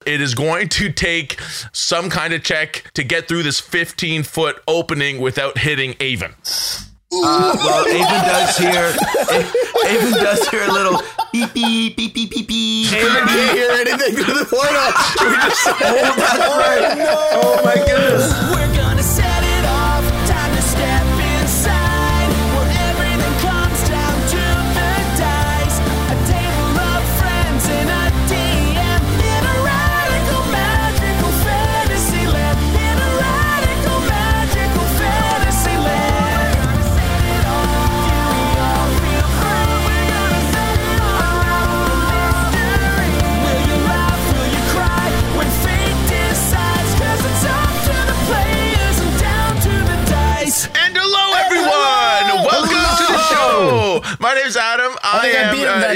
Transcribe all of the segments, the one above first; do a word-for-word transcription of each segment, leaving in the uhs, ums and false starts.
It is going to take some kind of check to get through this fifteen foot opening without hitting Avon. Uh, well, Avon does hear. Avon does hear a little beep beep beep beep beep beep. Avon can't hear anything through the portal. We just, oh, that's right. Oh my goodness. We're gonna set it off. Time to step inside, where everything comes down to the dice. A table of friends and a D M in a radical, magical fantasy land. In a radical, magical fantasy land. We're gonna set it off. Do we all feel free? We're gonna set it off. Mystery. Will you laugh? Will you cry? When fate decides, 'cause it's up to the players and down to the dice. And hello, everyone! Welcome to the show! My name's Adam. I, I think am. I beat him that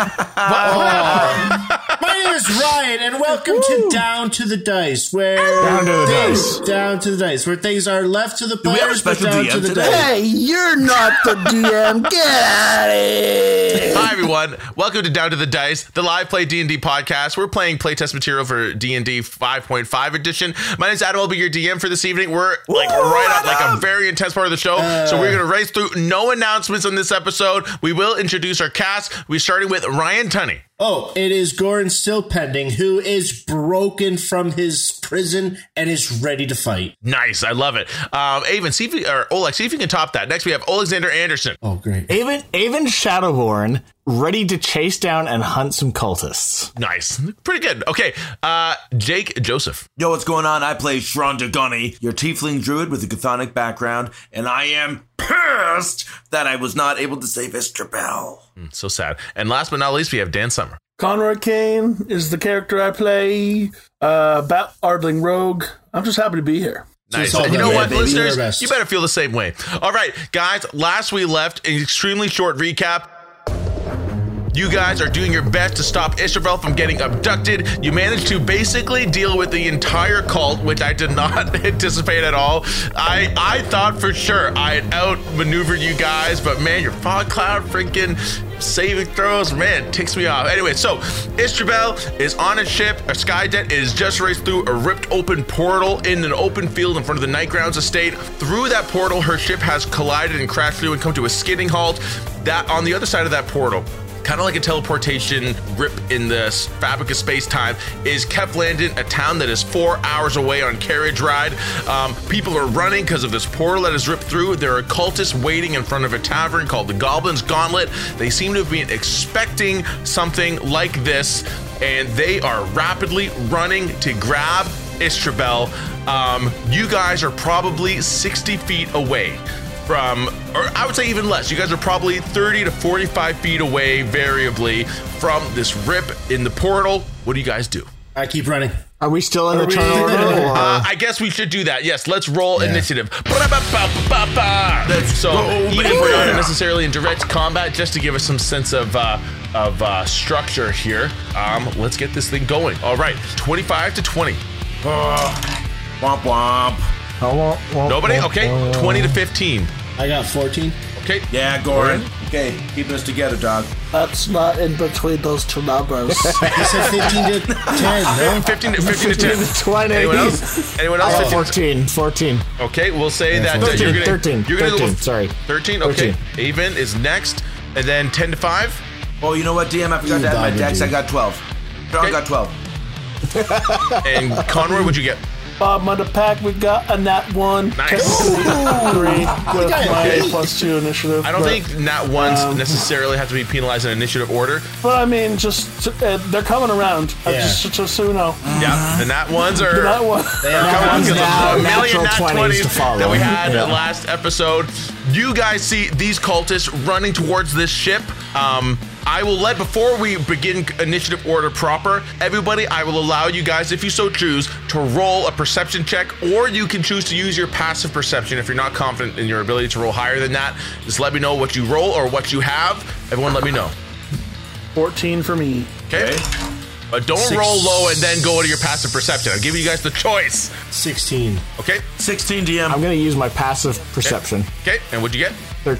day. My name is Ryan, and welcome to Down to the Dice, where Down to the things, dice. down to the dice, where things are left to the we have a players, but special down D M to the today? dice. Hey, you're not the D M. Get out of here. Hi, everyone. Welcome to Down to the Dice, the live play D and D podcast. We're playing playtest material for D and D five point five edition. My name's Adam. I'll be your D M for this evening. We're like we're right at like a very intense part of the show, so we're gonna race through. No announcements on this episode. We will introduce our cast. We're starting with Ryan Tunney. Oh, it is Goran still pending, who is broken from his prison and is ready to fight. Nice, I love it. Um, Avon, see if you, or Oleg, see if you can top that. Next, we have Alexander Anderson. Oh, great. Avon, Avon Shadowborn, ready to chase down and hunt some cultists. Nice, pretty good. Okay, uh, Jake Joseph. Yo, what's going on? I play Shronda Gunny, your tiefling druid with a chthonic background, and I am pissed that I was not able to save Istrabel. Mm, so sad. And last but not least, we have Dan Summer. Conrad Kane is the character I play. Uh, Bat Ardling Rogue. I'm just happy to be here. Nice. it's all And you good. know Yeah, what, baby, you're listeners? the best. You better feel the same way. All right, guys, last we left, an extremely short recap. You guys are doing your best to stop Istrabel from getting abducted. You managed to basically deal with the entire cult, which I did not anticipate at all. I I thought for sure I'd outmaneuvered you guys, but man, your fog cloud freaking saving throws, man, it ticks me off. Anyway, so Istrabel is on a ship. A Skyjet is just raced through a ripped open portal in an open field in front of the Nightgrounds estate. Through that portal, her ship has collided and crashed through and come to a skidding halt. That on the other side of that portal, kind of like a teleportation rip in the fabric of space-time, is Keflandon, a town that is four hours away on carriage ride. Um, people are running because of this portal that is ripped through. There are cultists waiting in front of a tavern called the Goblin's Gauntlet. They seem to have been expecting something like this, and they are rapidly running to grab Istrabel. Um, you guys are probably sixty feet away from, or I would say even less. You guys are probably thirty to forty-five feet away, variably, from this rip in the portal. What do you guys do? I keep running. Are we still in the Are we- turn order? Or? Uh, I guess we should do that. Yes, let's roll Yeah. initiative. So even if we're not necessarily in direct combat, just to give us some sense of uh, of uh, structure here, um, let's get this thing going. All right, twenty-five to twenty. Uh, womp womp. Nobody? Okay, twenty to fifteen. I got fourteen. Okay. Yeah, Goran. Okay, keeping us together, dog. That's not in between those two numbers. He said fifteen to ten, no? fifteen to fifteen to ten. twenty. Anyone else? Anyone else? Oh, fifteen? fourteen. fourteen. Okay, we'll say that uh, thirteen, you're gonna thirteen, you're gonna thirteen, go sorry. thirteen. Okay, thirteen. Avon is next, and then ten to five. Oh, you know what, D M? I forgot You to add my dog, dex. dude. I got twelve. John Okay. got twelve. And Conroy, what'd you get? Bottom of the pack, we got a nat one. Nice. Three with got my it. plus two initiative. I don't but, think nat ones Um, necessarily have to be penalized in initiative order. But I mean, just uh, they're coming around. Uh, Yeah. just, just so you know. Yeah, the nat ones are. The nat one. They're coming ones because now, of the million natural nat twenties twenties to follow. that we had Yeah. last episode. You guys see these cultists running towards this ship. Um, I will let, before we begin initiative order proper, everybody, I will allow you guys, if you so choose, to roll a perception check, or you can choose to use your passive perception if you're not confident in your ability to roll higher than that. Just let me know what you roll or what you have. Everyone let me know. fourteen for me. Okay? But don't Six. roll low and then go to your passive perception. I'll give you guys the choice. sixteen. Okay? sixteen, D M. I'm going to use my passive perception. Okay, and what'd you get? thirteen.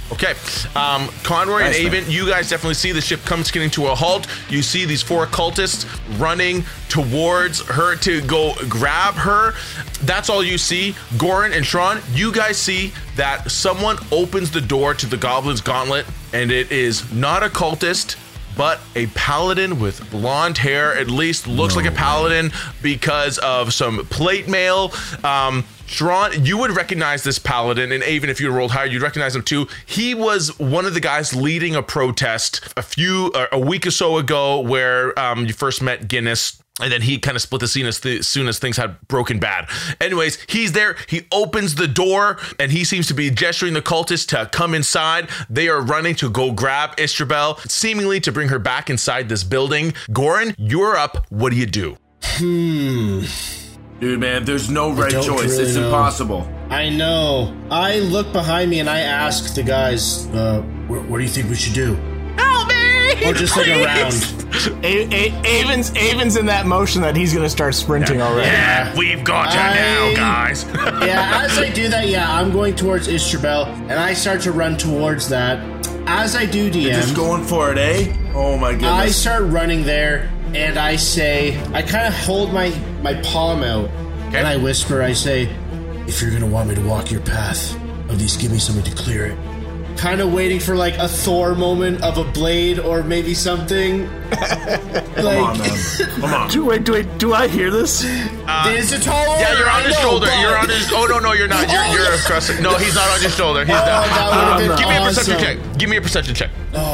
Okay. Um, Conroy Nice, and man. Avon, you guys definitely see the ship come skidding to a halt. You see these four cultists running towards her to go grab her. That's all you see. Goran and Shran, you guys see that someone opens the door to the Goblin's Gauntlet, and it is not a cultist, but a paladin with blonde hair. At least looks no. like a paladin because of some plate mail. Um, Shran, you would recognize this paladin, and even if you rolled higher, you'd recognize him too. He was one of the guys leading a protest a few, uh, a week or so ago, where um, you first met Guinness. And then he kind of split the scene as, th- as soon as things had broken bad. Anyways, he's there. He opens the door, and he seems to be gesturing the cultists to come inside. They are running to go grab Istrabel, seemingly to bring her back inside this building. Goran, you're up. What do you do? Hmm. Dude, man, there's no right choice. Really it's know. impossible. I know. I look behind me and I ask the guys, uh, what, what do you think we should do? Help me! Or just like around. A- A- Avon's, Avon's in that motion that he's going to start sprinting already. Yeah, we've got you I- now, guys. Yeah, as I do that, yeah, I'm going towards Istrabel, and I start to run towards that. As I do, D M, Just going for it, eh? Oh my goodness. I start running there, and I say, I kind of hold my, my palm out, and I whisper, I say, if you're going to want me to walk your path, at least give me something to clear it. Kind of waiting for like a Thor moment of a blade or maybe something. Like, Come on, man. Come on. Do wait, do wait, do I hear this? There's a tall Yeah, you're on I his know, shoulder. but- You're on his. Oh no, no, you're not. You're you're across. it. No, he's not on your shoulder. He's Oh, not. that would've been Give me a perception awesome. check. Give me a perception check.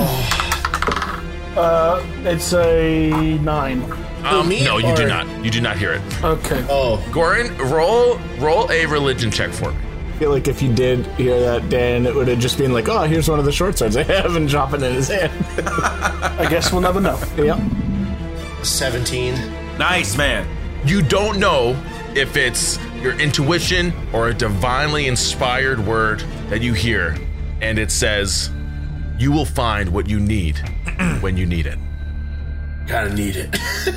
Uh, it's a nine. Um, me no, you do or- not. You do not hear it. Okay. Oh, Goran, roll roll a religion check for me. I feel like if you did hear that, Dan, it would have just been like, oh, here's one of the short swords I have, and drop it in his hand. I guess we'll never know. Yep. seventeen. Nice, man. You don't know if it's your intuition or a divinely inspired word that you hear, and it says, "You will find what you need when you need it." Gotta need it.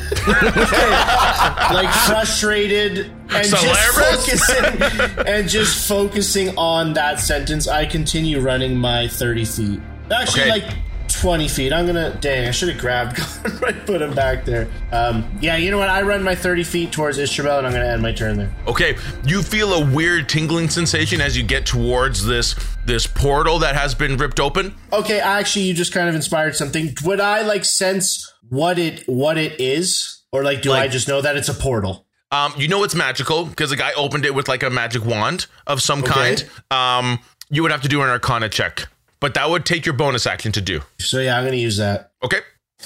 Like frustrated and just Solaris? focusing and just focusing on that sentence. I continue running my thirty feet. Actually, Okay. like twenty feet. I'm gonna. Dang, I should have grabbed Conroy, put him back there. Um, yeah, you know what? I run my thirty feet towards Istrabel, and I'm gonna end my turn there. Okay, you feel a weird tingling sensation as you get towards this this portal that has been ripped open. Okay, actually, you just kind of inspired something. Would I like sense what it what it is, or like do Like- I just know that it's a portal? Um, you know it's magical because the guy opened it with like a magic wand of some Okay. kind. Um, you would have to do an Arcana check, but that would take your bonus action to do. So yeah, I'm gonna use that. Okay.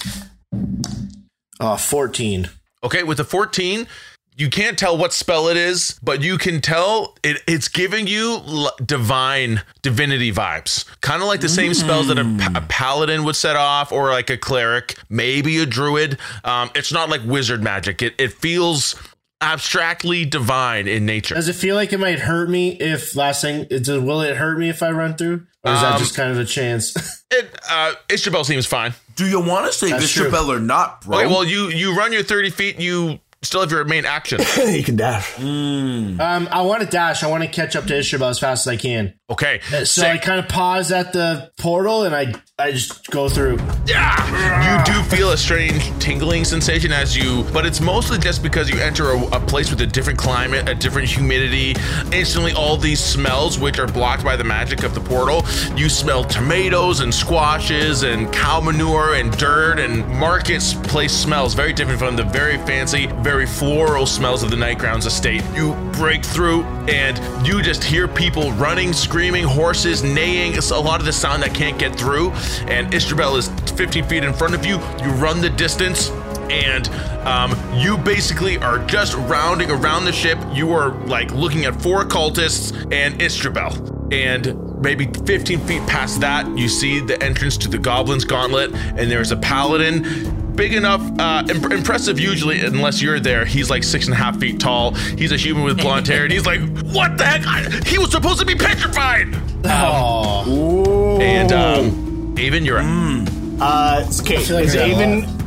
Uh, fourteen. Okay, with the fourteen, you can't tell what spell it is, but you can tell it, it's giving you l- divine divinity vibes. Kind of like the same spells that a, pa- a paladin would set off, or like a cleric, maybe a druid. Um, it's not like wizard magic. It, it feels abstractly divine in nature. Does it feel like it might hurt me if last thing? It, does- will it hurt me if I run through, or is that Um, just kind of a chance? It, uh, Istrabel seems fine. Do you want to say That's true. Istrabel or not, bro? Okay, well, you, you run your thirty feet, you still have your main action. You can dash. um, I want to dash. I want to catch up to Istrabel as fast as I can. Okay, So I kind of pause at the portal and I I just go through. Yeah, you do feel a strange tingling sensation as you, but it's mostly just because you enter a, a place with a different climate, a different humidity. Instantly, all these smells, which are blocked by the magic of the portal, you smell tomatoes and squashes and cow manure and dirt and marketplace smells, very different from the very fancy, very floral smells of the Nightgrounds estate. You break through and you just hear people running, screaming, horses neighing. It's a lot of the sound that can't get through. And Istrabel is fifty feet in front of you. You run the distance, and um, you basically are just rounding around the ship. You are like looking at four cultists and Istrabel. And maybe fifteen feet past that, you see the entrance to the Goblin's Gauntlet, and there's a paladin. Big enough, uh, imp- impressive usually, unless you're there. He's like six and a half feet tall. He's a human with blonde hair, and he's like, what the heck? I, he was supposed to be petrified! Oh, And um, Avon, you're up. Uh, okay, feel like is I got a Avon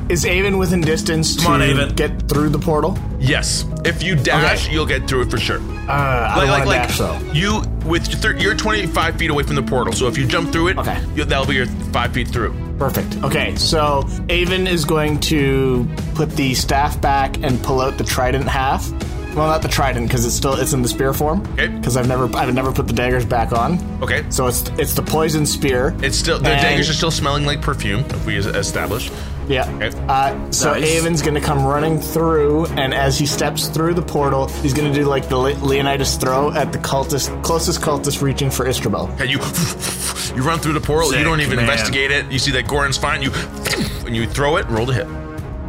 is Avon within distance Come on, to Avon. get through the portal? Yes. If you dash, Okay. you'll get through it for sure. Uh, I don't want to dash, though. you with your thir- you're twenty-five feet away from the portal. So if you jump through it, Okay. you, that'll be your five feet through. Perfect. Okay, so Avon is going to put the staff back and pull out the trident half. Well, not the trident because it's still it's in the spear form. Okay. Because I've never I've never put the daggers back on. Okay. So it's it's the poison spear. It's still the And- daggers are still smelling like perfume. If we establish. Yeah. Okay. Uh, so Nice. Avon's going to come running through, and as he steps through the portal, he's going to do like the Le- Leonidas throw at the cultist, closest cultist reaching for Istrabel. Okay, you you run through the portal. Sick, you don't even man. investigate it. You see that Goran's fine. You and you throw it. Roll to hit.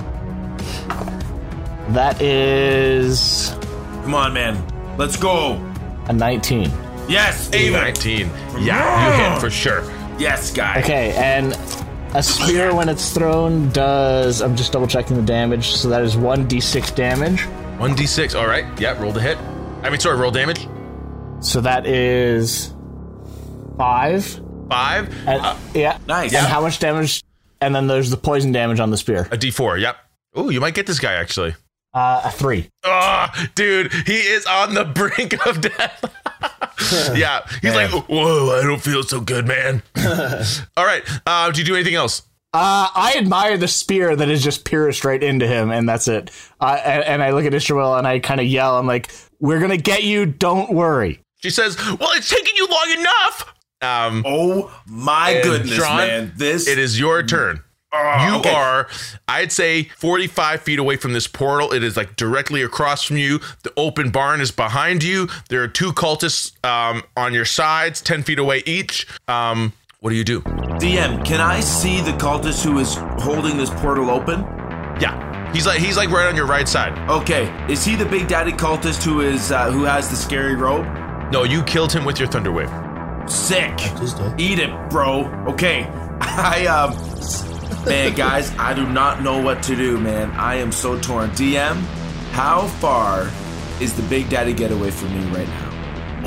That is Come on, man. Let's go. a nineteen. Yes, Avon. nineteen. Yeah, you hit for sure. Yes, guy. Okay, and a spear when it's thrown does. I'm just double checking the damage. So that is one d six damage. one d six. All right. Yeah, roll to hit. I mean, sorry, roll damage. So that is five. Five. And, Uh, yeah. Nice. And how much damage? And then there's the poison damage on the spear. a d four. Yep. Oh, you might get this guy actually. Uh, a three. Oh, dude, he is on the brink of death. Yeah, he's like, whoa, I don't feel so good, man. All right. Uh, do you do anything else? Uh, I admire the spear that is just pierced right into him, and that's it. Uh, and, and I look at Ishmael and I kind of yell, I'm like, we're going to get you, don't worry. She says, well, it's taking you long enough. Um, Oh my and goodness, John, man. This it is your turn. Oh, You okay. are, I'd say, forty-five feet away from this portal. It is like directly across from you. The open barn is behind you. There are two cultists um, on your sides, ten feet away each. Um, what do you do? D M, can I see the cultist who is holding this portal open? Yeah, he's like he's like right on your right side. Okay, is he the big daddy cultist who is uh, who has the scary robe? No, you killed him with your thunder wave. Sick. His day. Eat it, bro. Okay, I um, man, guys, I do not know what to do, man. I am so torn. D M, how far is the big daddy getaway from me right now?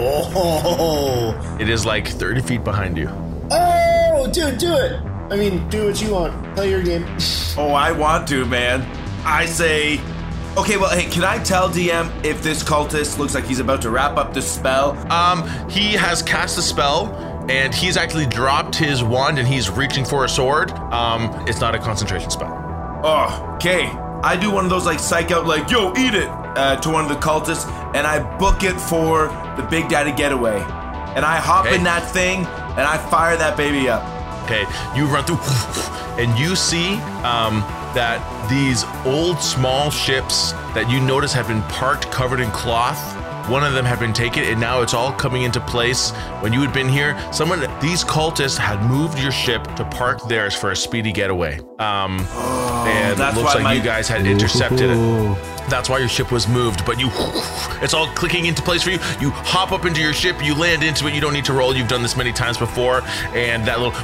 Oh, It is like thirty feet behind you. oh, dude, do it. I mean, do what you want. Play your game. Oh, I want to, man. I say, okay, well, hey, can I tell D M if this cultist looks like he's about to wrap up the spell? Um, he has cast a spell, and he's actually dropped his wand, and he's reaching for a sword. Um, it's not a concentration spell. Oh, okay. I do one of those like psych out, like, yo, eat it, uh, to one of the cultists, and I book it for the Big Daddy getaway. And I hop Okay. in that thing, and I fire that baby up. Okay, you run through, and you see um, that these old small ships that you notice have been parked covered in cloth. One of them had been taken, and now it's all coming into place. When you had been here, someone, these cultists had moved your ship to park theirs for a speedy getaway. Um, and it that's looks why like my- you guys had intercepted it. That's why your ship was moved, but you, it's all clicking into place for you. You hop up into your ship, you land into it, you don't need to roll. You've done this many times before, and that little,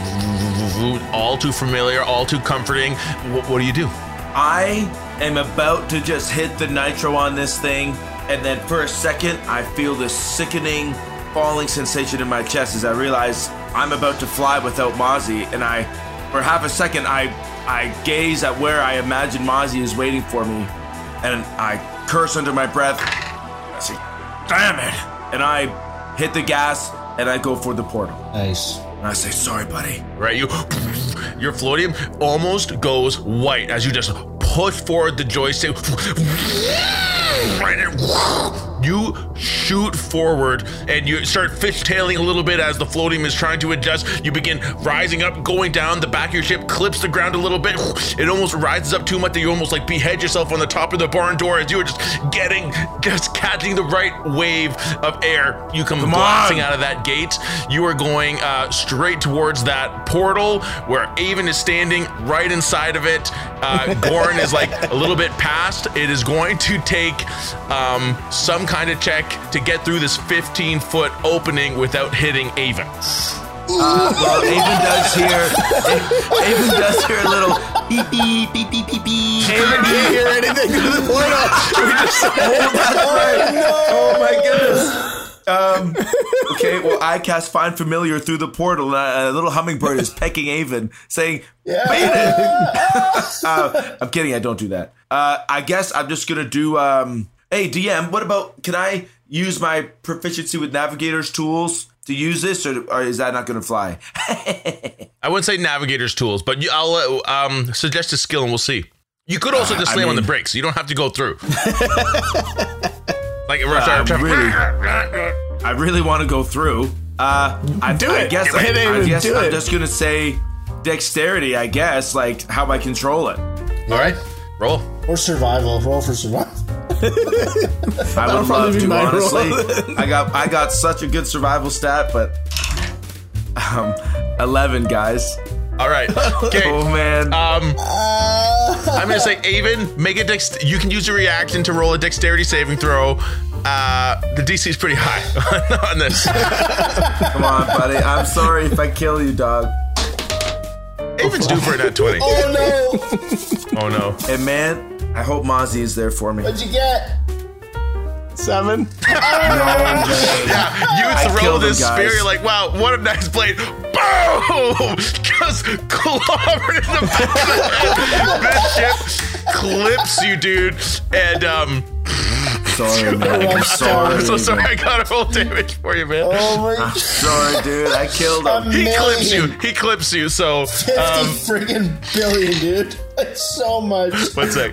all too familiar, all too comforting. What, what do you do? I am about to just hit the nitro on this thing, and then for a second, I feel this sickening falling sensation in my chest as I realize I'm about to fly without Mozzie, and I, for half a second, I I gaze at where I imagine Mozzie is waiting for me, and I curse under my breath. I say, damn it! And I hit the gas, and I go for the portal. Nice. And I say, sorry, buddy. Right, you, your floatium almost goes white as you just push forward the joystick. You shoot forward and you start fishtailing a little bit as the floatium is trying to adjust. You begin rising up, going down. The back of your ship clips the ground a little bit. It almost rises up too much that you almost like behead yourself on the top of the barn door as you are just getting, just catching the right wave of air. You come, Come blasting on. out of that gate. You are going uh, straight towards that portal where Avon is standing right inside of it. Uh, Goran is like a little bit past. It is going to take um, some kind of check to get through this fifteen foot opening without hitting Avon. Uh, well, Avon does hear. Avon does hear a little beep beep beep beep beep beep. Avon didn't hear anything through the portal. Oh, that's right. Oh my goodness. Um, okay, well, I cast Find Familiar through the portal, and a, a little hummingbird is pecking Avon, saying, Yeah. beat it! uh, I'm kidding, I don't do that. Uh, I guess I'm just going to do, um, hey, D M, what about, can I use my proficiency with Navigator's tools to use this, or, or is that not going to fly? I wouldn't say navigator's tools, but you, I'll uh, um, suggest a skill and we'll see. You could also just Uh, I slam on the mean- brakes. You don't have to go through. Like, Uh, I really, I really want to go through. Uh, I, Do I it. guess, Hit I, I Avon, guess do I'm it. just going to say dexterity, I guess, like how I control it. All right, roll. Or survival. Roll for survival. I would probably love be to, my honestly. roll. I got I got such a good survival stat, but um, eleven guys. All right. Okay. Oh man. Um, I'm gonna say, Avon, make a dex. You can use your reaction to roll a dexterity saving throw. Uh, the D C is pretty high on this. Come on, buddy. I'm sorry if I kill you, dog. Avon's due for a nat twenty. Oh no! Oh no. And man, I hope Mozzie is there for me. What'd you get? Seven. Yeah, you throw killed this him, guys. spear. You're like, wow, what a nice blade. Boom! Just clobbered in the back of the head. This ship clips you, dude. And um, Sorry, man. I'm I'm sorry. I'm so sorry. I got a roll damage for you, man. Oh my! Sorry, dude. I killed him. He clips you. million. He clips you. So, Fifty um, friggin' billion, dude. That's so much. one sec.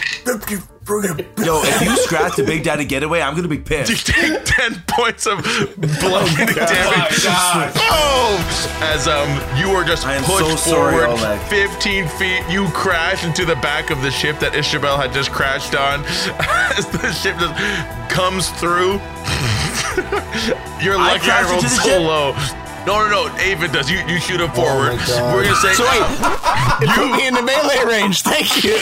Yo, if you scratch the Big Daddy Getaway, I'm gonna be You pissed. take ten points of bludgeoning damage. Boom! As um, you are just I am pushed so sorry, forward Oleg. fifteen feet. You crash into the back of the ship that Ishabel had just crashed on. As the ship just comes through, you're I lucky I crashed rolled into the so ship? low. No, no, no. Avon does. You you shoot him forward. my God. We're gonna say. So wait, it put me into melee range. Thank you.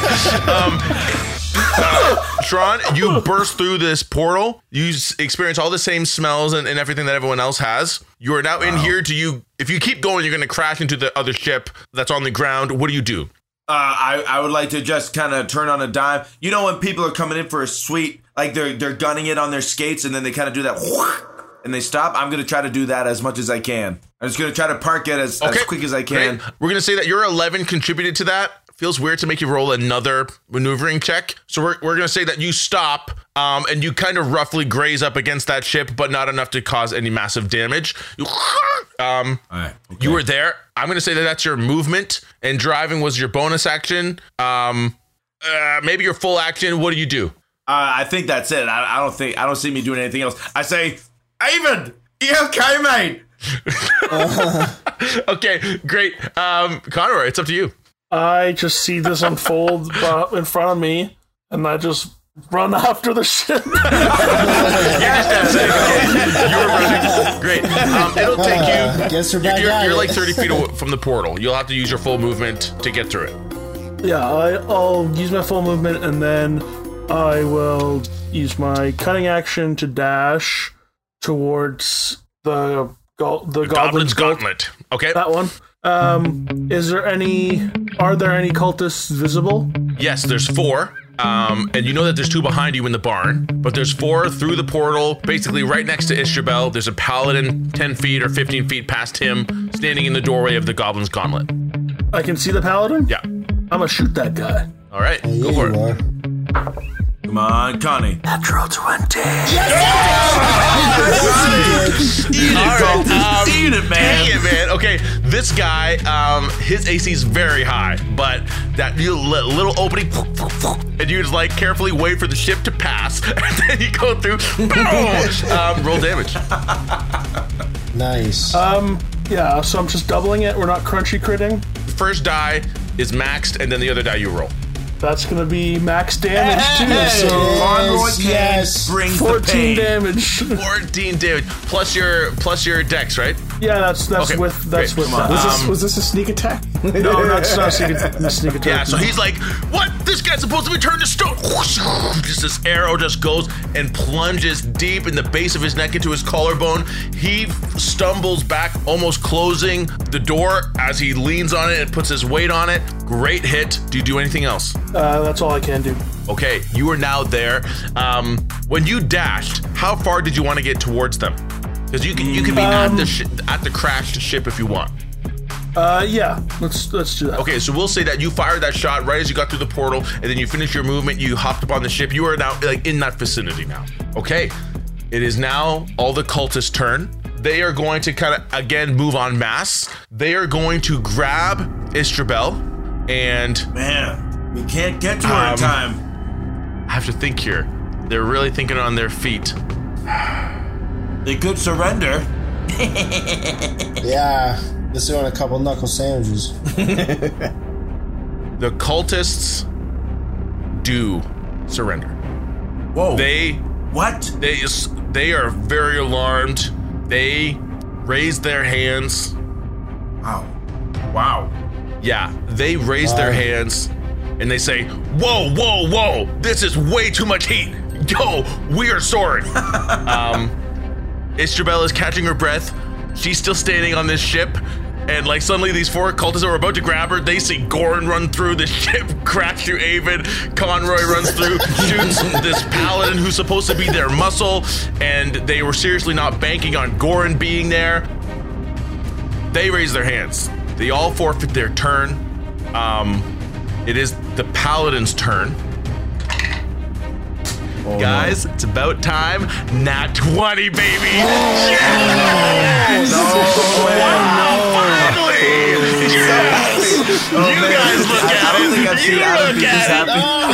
Tron, you burst through this portal. You s- experience all the same smells and, and everything that everyone else has. You are now in here. Do you? If you keep going, you're going to crash into the other ship that's on the ground. What do you do? Uh, I, I would like to just kind of turn on a dime. You know when people are coming in for a sweep, like they're they're gunning it on their skates, and then they kind of do that, and they stop. I'm gonna try to do that as much as I can. I'm just gonna try to park it as, as quick as I can. Great. We're going to say that your eleven contributed to that. Feels weird to make you roll another maneuvering check. So we're, we're going to say that you stop um, and you kind of roughly graze up against that ship, but not enough to cause any massive damage. You, um, All right. you were there. I'm going to say that that's your movement, and driving was your bonus action. Um, uh, maybe your full action. What do you do? Uh, I think that's it. I, I don't think I don't see me doing anything else. I say, Avon, you okay, mate? Okay, great. Um, Conroy, it's up to you. I just see this unfold uh, in front of me, and I just run after the ship. You're running. Great. Um, it'll take you. Guess we're back You're, at you're it. like thirty feet away from the portal. You'll have to use your full movement to get through it. Yeah, I, I'll use my full movement, and then I will use my cutting action to dash towards the go- the Goblin's goblin's goat- Gauntlet. Okay. That one. Um, is there any? Are there any cultists visible? Yes, there's four. Um, and you know that there's two behind you in the barn, but there's four through the portal, basically right next to Ishabel. There's a paladin ten feet or fifteen feet past him, standing in the doorway of the Goblin's Gauntlet. I can see the paladin. Yeah. I'm gonna shoot that guy. All right. Yeah, Go for you it. are. Come on, Connie. Natural twenty. Eat it, um, Eat it, man. Dang it, man. Okay, this guy, um, his A C is very high, but that little, little opening, and you just like carefully wait for the ship to pass, and then you go through. Boom! Um, roll damage. Nice. Um, yeah. So I'm just doubling it. We're not crunchy critting. The first die is maxed, and then the other die you roll. That's gonna be max damage too. Yes, So Conroy King yes. brings fourteen the pain. damage. fourteen damage plus your plus your dex, right? Yeah, that's that's Okay, with that's great. with Come on. that. Was this, Um, was this a sneak attack? No, that's not sneak, sneak attack. Yeah, so he's like, what? This guy's supposed to be turned to stone. Just this arrow just goes and plunges deep in the base of his neck into his collarbone. He stumbles back, almost closing the door as he leans on it and puts his weight on it. Great hit. Do you do anything else? Uh, that's all I can do. Okay, you are now there. Um, when you dashed, how far did you want to get towards them? Because you can you can be Um, at the sh- at the crashed ship if you want. Uh, yeah. Let's let's do that. Okay, so we'll say that you fired that shot right as you got through the portal, and then you finished your movement. You hopped up on the ship. You are now like in that vicinity now. Okay, it is now all the cultists' turn. They are going to kind of again move en masse. They are going to grab Istrabel, and Man, we can't get to her Um, in time. I have to think here. They're really thinking on their feet. They could surrender. Yeah, this is on a couple knuckle sandwiches. The cultists do surrender. Whoa. They what? they they are very alarmed. They raise their hands. Wow. Wow. Yeah, they raise their hands and they say, "Whoa, whoa, whoa! This is way too much heat. Yo, we are sorry." um, Istrabel is catching her breath. She's still standing on this ship. And like suddenly these four cultists are about to grab her. They see Goran run through the ship, crash through Avon. Conroy runs through, shoots this paladin who's supposed to be their muscle. And they were seriously not banking on Goran being there. They raise their hands. They all forfeit their turn. Um, it is the paladin's turn. Oh, Guys, it's about time. Nat twenty, baby. No. Yes! No way. Wow, finally! Yes! You guys look I at don't it. think I've You seen Adam look be this at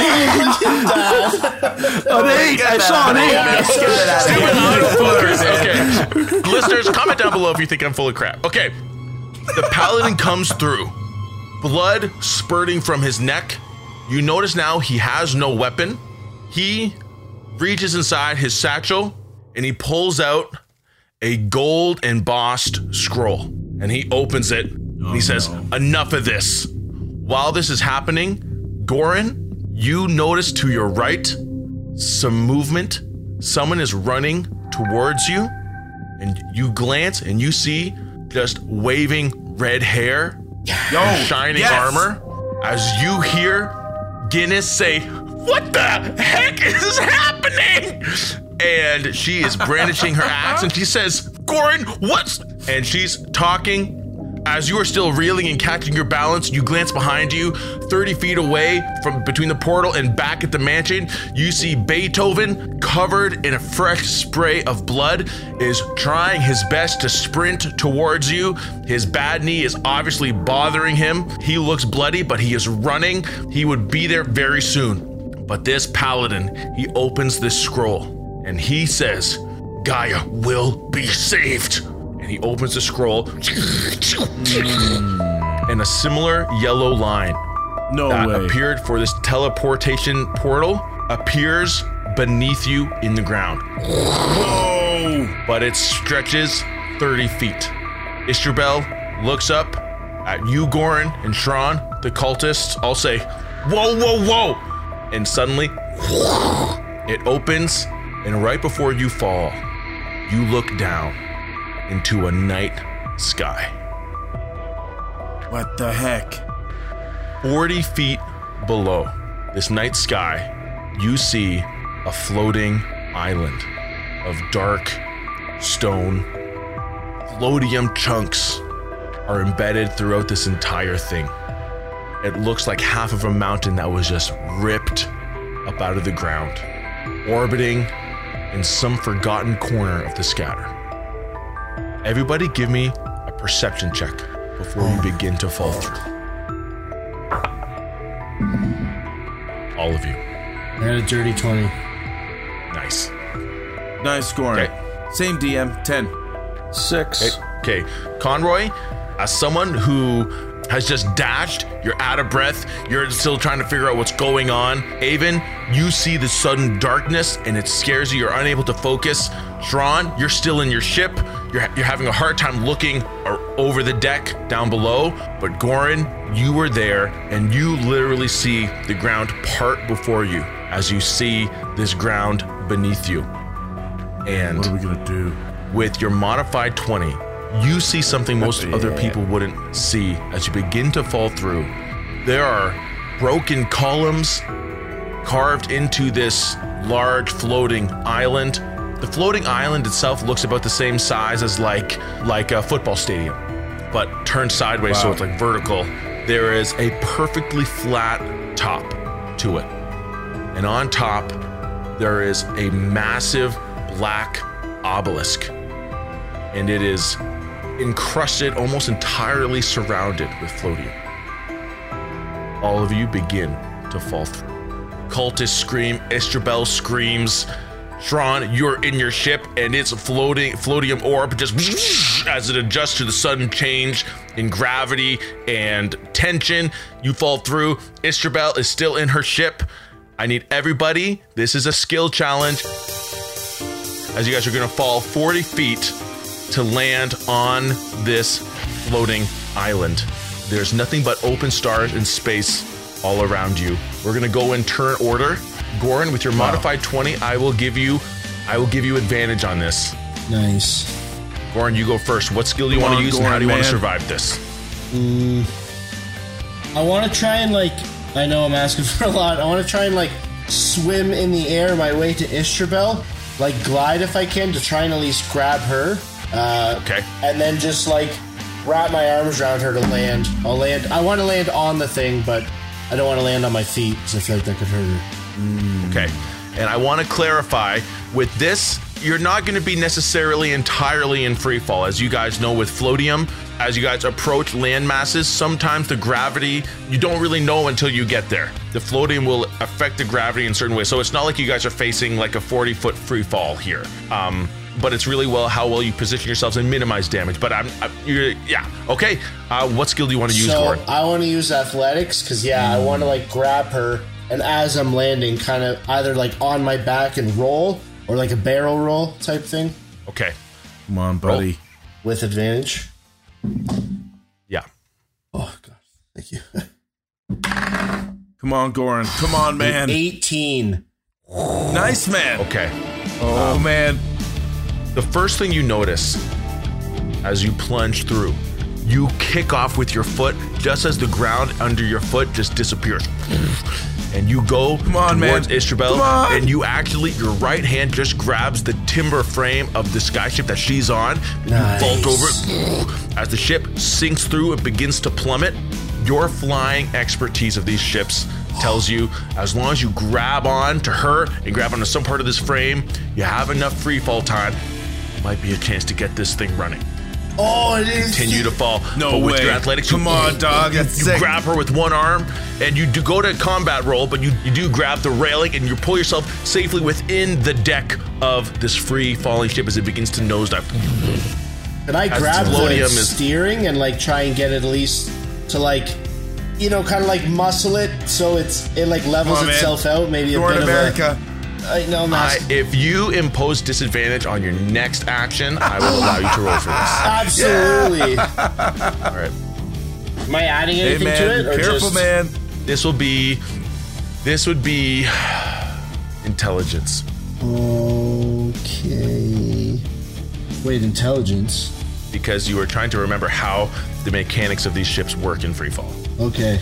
it. happy. An eight. I saw an eight. Let's get it out of here. Okay. Listeners, comment down below if you think I'm full of crap. Okay. The paladin comes through. Blood spurting from his neck. You notice now he has no weapon. He reaches inside his satchel and he pulls out a gold embossed scroll. And he opens it. And he says, "Enough of this." While this is happening, Goran, you notice to your right some movement. Someone is running towards you. And you glance and you see just waving red hair, Yo, shining yes. armor, as you hear Guinness say, "What the heck is happening?" And she is brandishing her axe and she says, "Goran, what's..." And she's talking. As you are still reeling and catching your balance, you glance behind you, thirty feet away from between the portal and back at the mansion. You see Beethoven, covered in a fresh spray of blood, is trying his best to sprint towards you. His bad knee is obviously bothering him. He looks bloody, but he is running. He would be there very soon. But this paladin, he opens this scroll and he says, "Gaia will be saved." And he opens the scroll, and a similar yellow line No that way. appeared for this teleportation portal appears beneath you in the ground. Whoa. But it stretches thirty feet. Istrabel looks up at you, Goran, and Shran. The cultists all say, "Whoa, whoa, whoa!" And suddenly, it opens, and right before you fall, you look down into a night sky. What the heck? forty feet below this night sky, you see a floating island of dark stone. Floatium chunks are embedded throughout this entire thing. It looks like half of a mountain that was just ripped up out of the ground, orbiting in some forgotten corner of the scatter. Everybody give me a perception check before you begin to fall through. All of you. I got a dirty twenty. Nice. Nice scoring. Okay. Same D M, ten. Six. Okay, Conroy, as someone who has just dashed, you're out of breath, you're still trying to figure out what's going on. Avon, you see the sudden darkness and it scares you, you're unable to focus. Shran, you're still in your ship, you're, you're having a hard time looking or over the deck down below, but Goran, you were there and you literally see the ground part before you as you see this ground beneath you. And What are we gonna do? with your modified twenty, you see something most other people wouldn't see as you begin to fall through. There are broken columns, carved into this large floating island. The floating island itself looks about the same size as like like a football stadium, but turned sideways, wow. So it's like vertical. There is a perfectly flat top to it. And on top, there is a massive black obelisk. And it is encrusted, almost entirely surrounded with floatium. All of you begin to fall through. Cultists scream, Istrabel screams. Shran, you're in your ship, and its floating floatium orb just whoosh, as it adjusts to the sudden change in gravity and tension. You fall through. Istrabel is still in her ship. I need everybody. This is a skill challenge. As you guys are going to fall forty feet to land on this floating island. There's nothing but open stars and space all around you. We're going to go in turn order. Goran, with your wow. modified twenty, I will give you I will give you advantage on this. Nice. Goran, you go first. What skill do you Come want to use Goran, and how do you man. want to survive this? Mm, I want to try and like, I know I'm asking for a lot. I want to try and like swim in the air my way to Istrabel, like glide if I can to try and at least grab her. Uh, okay. And then just like wrap my arms around her to land. I'll land. I want to land on the thing, but I don't want to land on my feet because I feel like that could hurt her. Mm. Okay. And I want to clarify, with this, you're not going to be necessarily entirely in free fall. As you guys know, with floatium, as you guys approach land masses, sometimes the gravity, you don't really know until you get there. The floatium will affect the gravity in certain ways. So it's not like you guys are facing like a forty foot free fall here. Um, but it's really well how well you position yourselves and minimize damage. But I'm, I'm you're, yeah, okay. Uh, what skill do you want to use so for it? I want to use athletics because yeah, I want to like grab her. And as I'm landing, kind of either like on my back and roll, or like a barrel roll type thing. Okay. Come on, buddy. Roll. With advantage. Yeah. Oh, God. Thank you. Come on, Goran. Come on, man. eighteen. Nice, man. Okay. Oh, um, man. The first thing you notice as you plunge through, you kick off with your foot just as the ground under your foot just disappears. And you go Come on, towards man. Istrabel, and you actually, your right hand just grabs the timber frame of the skyship that she's on. Nice. You vault over it. As the ship sinks through and begins to plummet, your flying expertise of these ships tells you as long as you grab on to her and grab onto some part of this frame, you have enough free fall time, might be a chance to get this thing running. Oh, it is. Continue to fall. No but with way. your athletics, Come you, on, dog. That's you sick. grab her with one arm, and you do go to combat roll, but you, you do grab the railing, and you pull yourself safely within the deck of this free falling ship as it begins to nosedive. Can I As grab the is, steering and like try and get it at least to like, you know, kind of like muscle it so it's it like levels on, itself man. out? Maybe a You're bit in of America. a. I know, I, if you impose disadvantage on your next action, I will allow you to roll for this. Absolutely. Yeah. All right. Am I adding anything hey, man, to it? Or careful, just... man. This will be. This would be intelligence. Okay. Wait, intelligence. Because you are trying to remember how the mechanics of these ships work in free fall. Okay.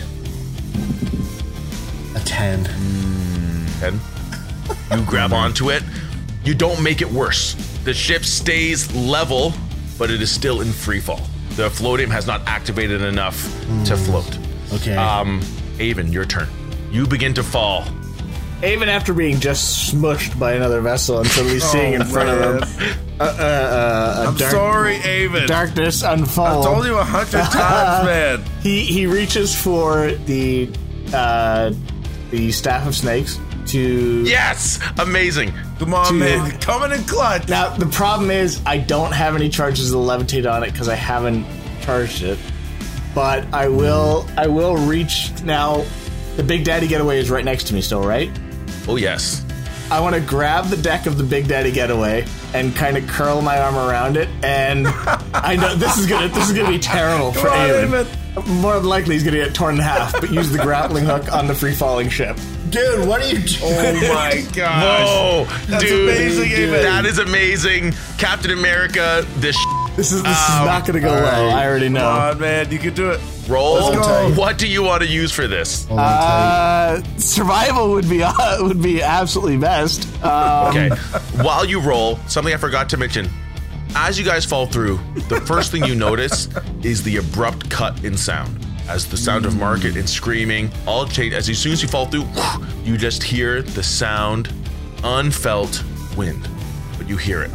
A ten. ten. You grab onto it. You don't make it worse. The ship stays level, but it is still in free fall. The floatium has not activated enough mm. to float. Okay. Um, Avon, your turn. You begin to fall. Avon, after being just smushed by another vessel and suddenly seeing oh, in front man. of him, uh, uh, uh, I'm dark, sorry, Avon. darkness unfold. I told you a hundred times, man. He he reaches for the uh, the staff of snakes to Yes! Amazing. Come on, to, man. Coming in clutch. Now the problem is I don't have any charges of levitate on it because I haven't charged it. But I will I will reach now. The Big Daddy Getaway is right next to me still, right? Oh, yes. I want to grab the deck of the Big Daddy Getaway and kind of curl my arm around it, and I know this is gonna this is gonna be terrible for Avon. More than likely, he's gonna get torn in half, but use the grappling hook on the free falling ship. Dude, what are you doing? Oh my gosh. Whoa, That's dude, amazing, dude, Avon. that is amazing. Captain America, this This is this Um, is not going to go well. I already know. Come on, man, you can do it. Roll. Let's go. What do you want to use for this? Uh, survival would be uh, would be absolutely best. Um, Okay. While you roll, something I forgot to mention. As you guys fall through, the first thing you notice is the abrupt cut in sound. As the sound of Market and screaming all change. As, as soon as you fall through, you just hear the sound, unfelt wind, but you hear it.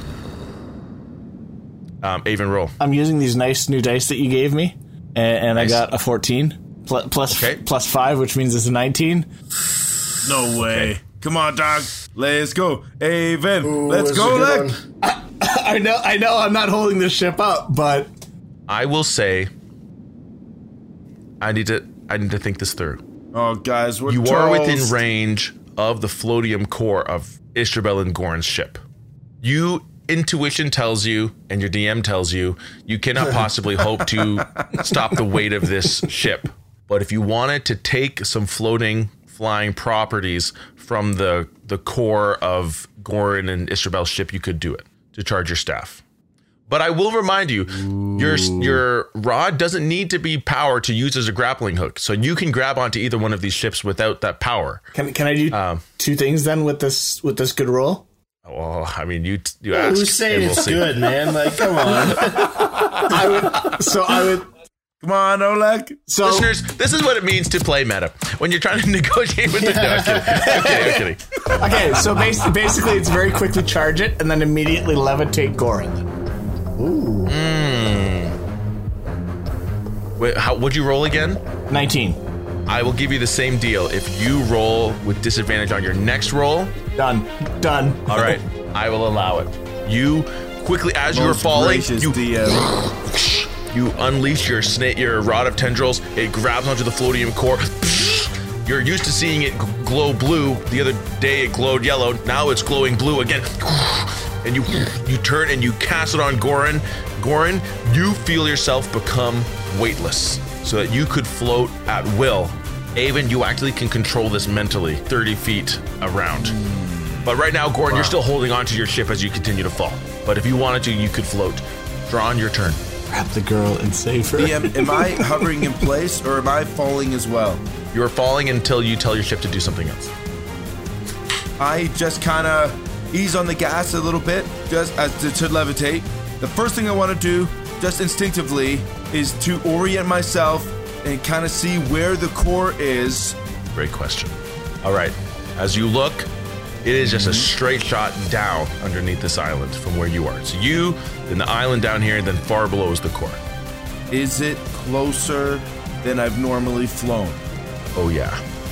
Um, Avon, roll. I'm using these nice new dice that you gave me, and, and Nice. I got a fourteen plus plus, Okay. plus five, which means it's a nineteen. No way. Come on, dog. Let's go. Avon, Ooh, let's that's go, a good Leg. one. I know, I know, I'm not holding this ship up, but I will say, I need to. I need to think this through. Oh, guys, we're You are within toast. range of the floatium core of Istrabel and Goran's ship. You intuition tells you, and your D M tells you, you cannot possibly hope to stop the weight of this ship. But if you wanted to take some floating, flying properties from the the core of Goran and Istrabel's ship, you could do it to charge your staff. But I will remind you, your your rod doesn't need to be power to use as a grappling hook, so you can grab onto either one of these ships without that power. can can I do Um, two things then with this with this good roll? Well, I mean, you you ask. Who's saying and we'll it's see. good, man? Like, come on. I would, so I would, Come on, Oleg. so Listeners, this is what it means to play meta. When you're trying to negotiate with the... No, I'm kidding. I'm kidding, I'm kidding. okay, so basically, basically, it's very quickly charge it and then immediately levitate Goran. Wait, how, what'd you roll again? nineteen. I will give you the same deal. If you roll with disadvantage on your next roll, Done. Done. all right, I will allow it. You quickly, as you were Most falling, gracious you D M. you unleash your snake, your rod of tendrils. It grabs onto the floatium core. You're used to seeing it g- glow blue. The other day it glowed yellow. Now it's glowing blue again. And you you turn and you cast it on Goran. Goran, you feel yourself become weightless, so that you could float at will. Avon, you actually can control this mentally, thirty feet around. But right now, Goran, you're still holding onto your ship as you continue to fall. But if you wanted to, you could float. Draw on your turn. Grab the girl and save her. D M, am I hovering in place or am I falling as well? You're falling until you tell your ship to do something else. I just kind of ease on the gas a little bit, just as to, to levitate. The first thing I want to do, just instinctively, is to orient myself and kind of see where the core is. Great question. All right. As you look, it is just a straight shot down underneath this island from where you are. So you, then the island down here, and then far below is the core. Is it closer than I've normally flown? Oh, yeah.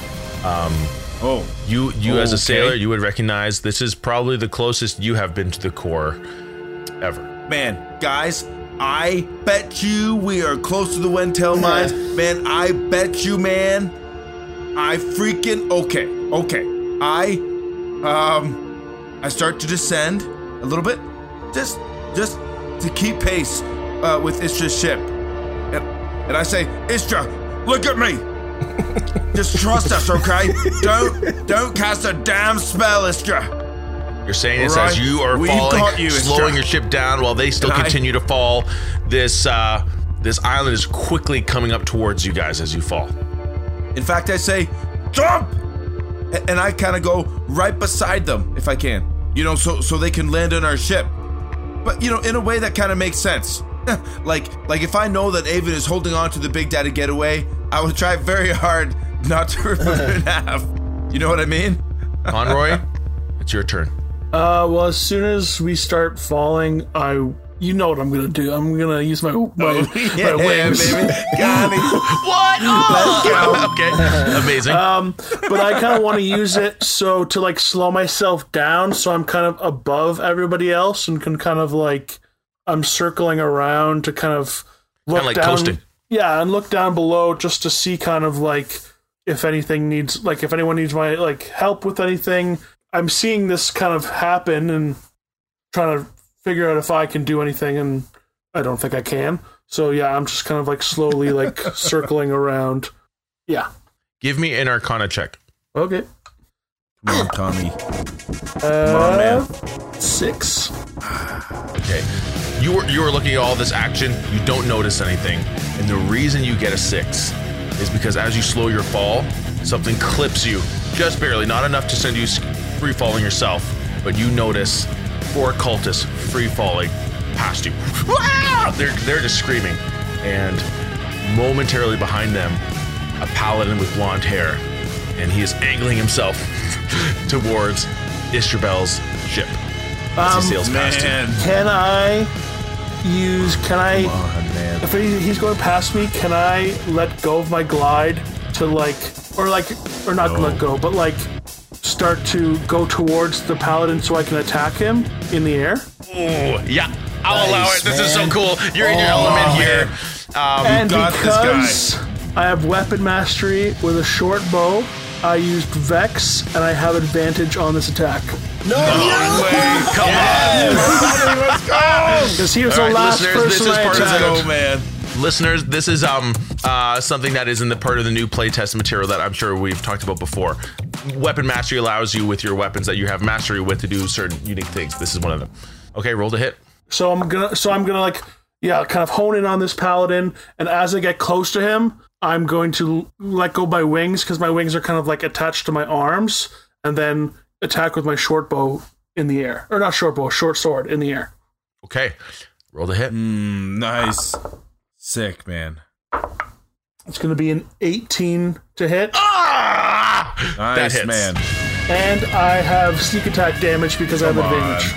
Oh, You, you as a Okay. sailor, you would recognize this is probably the closest you have been to the core ever. man, guys, I bet you we are close to the Wendell mines. Man, I bet you, man. I freaking okay, okay. I um I start to descend a little bit, just just to keep pace uh, with Istra's ship, and, and I say, Istra, look at me. Just trust us, okay? Don't don't cast a damn spell, Istra. You're saying this All as right, you are we've falling, got you, slowing Istra. your ship down while they still And I- continue to fall. This uh, this island is quickly coming up towards you guys as you fall. In fact, I say, jump! A- And I kind of go right beside them, if I can. You know, so so they can land on our ship. But, you know, in a way that kind of makes sense. like, like if I know that Avon is holding on to the Big Daddy getaway, I will try very hard not to rip it in half. You know what I mean? Conroy, it's your turn. Uh, well, as soon as we start falling, I, you know what I'm gonna do. I'm gonna use my my, yeah, my wings. baby. Got it. What? Oh! okay, amazing. Um, but I kind of want to use it so to like slow myself down, so I'm kind of above everybody else and can kind of like I'm circling around to kind of look Kinda like down. coasting. Yeah, and look down below just to see kind of like if anything needs like if anyone needs my like help with anything. I'm seeing this kind of happen and trying to figure out if I can do anything, and I don't think I can. So yeah, I'm just kind of like slowly like circling around. Yeah. Give me an Arcana check. Okay. Come on, Tommy. Uh, Come on, man. Six. Okay. You were you were looking at all this action. You don't notice anything, and the reason you get a six is because as you slow your fall, something clips you just barely, not enough to send you free falling yourself, but you notice four cultists free falling past you. They're they're just screaming, and momentarily behind them, a paladin with blonde hair, and he is angling himself towards Istrabel's ship as Um, he sails past him. Man. Can I use? Can I? Come on, man. If he, he's going past me, can I let go of my glide to like, or like, or not let go, but like start to go towards the paladin so I can attack him in the air? Ooh, yeah, I'll allow Nice, it. This is so man. cool. You're in your Oh, element here. Um, And got this because I have weapon mastery with a short bow, I used Vex, and I have advantage on this attack. No, no way. Come on. Let's go. Because he was All the right, last listeners, this person is I part of the attacked. Let's go, man. Listeners, this is um uh something that is in the part of the new playtest material that I'm sure we've talked about before. Weapon mastery allows you with your weapons that you have mastery with to do certain unique things. This is one of them. Okay, roll to hit. So I'm gonna, so I'm gonna like, yeah, kind of hone in on this paladin, and as I get close to him, I'm going to let go my wings because my wings are kind of like attached to my arms, and then attack with my short bow in the air, or not short bow, short sword in the air. Okay, roll to hit. Mm, nice. Sick, man. It's gonna be an eighteen to hit, Ah! That Nice, hits. man. and I have sneak attack damage because I have Come on. advantage.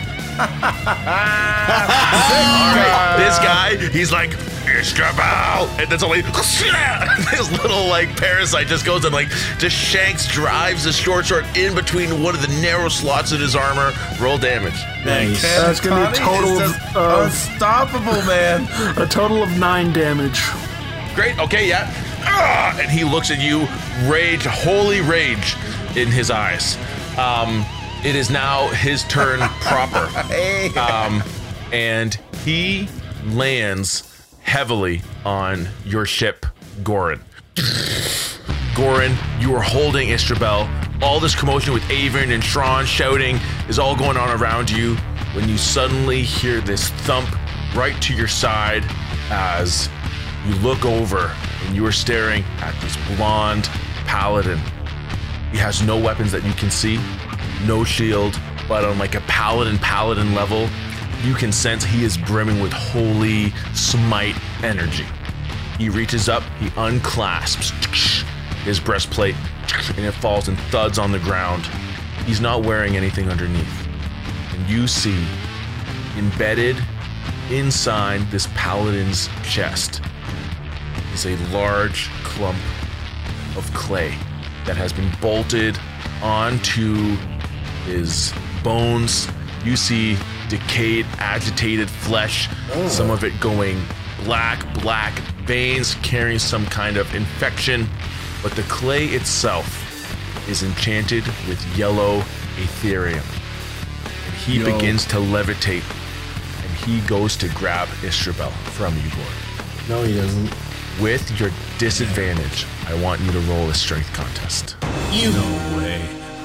All right, this guy, he's like, Istrabel! And that's only his little like parasite just goes and like just shanks, drives the short sword in between one of the narrow slots in his armor. Roll damage. Nice. That's gonna be a total of- of- unstoppable, man. A total of nine damage. Great. Okay, yeah. Ah! And he looks at you, rage, holy rage in his eyes. Um, it is now his turn proper. Um, and he lands heavily on your ship, Gorin. Gorin, you are holding Istrabel. All this commotion with Avon and Shran shouting is all going on around you when you suddenly hear this thump right to your side as you look over and you are staring at this blonde paladin. He has no weapons that you can see, no shield, but on like a paladin paladin level, you can sense he is brimming with holy smite energy. He reaches up, he unclasps his breastplate, and it falls and thuds on the ground. He's not wearing anything underneath. And you see, embedded inside this paladin's chest, is a large clump of clay that has been bolted onto his bones. You see decayed, agitated flesh, some of it going black, black veins carrying some kind of infection, but the clay itself is enchanted with yellow Ethereum. And he Yo. begins to levitate, and he goes to grab Istrabel from you, Gord. No, he doesn't. With your disadvantage, I want you to roll a strength contest. You. No way.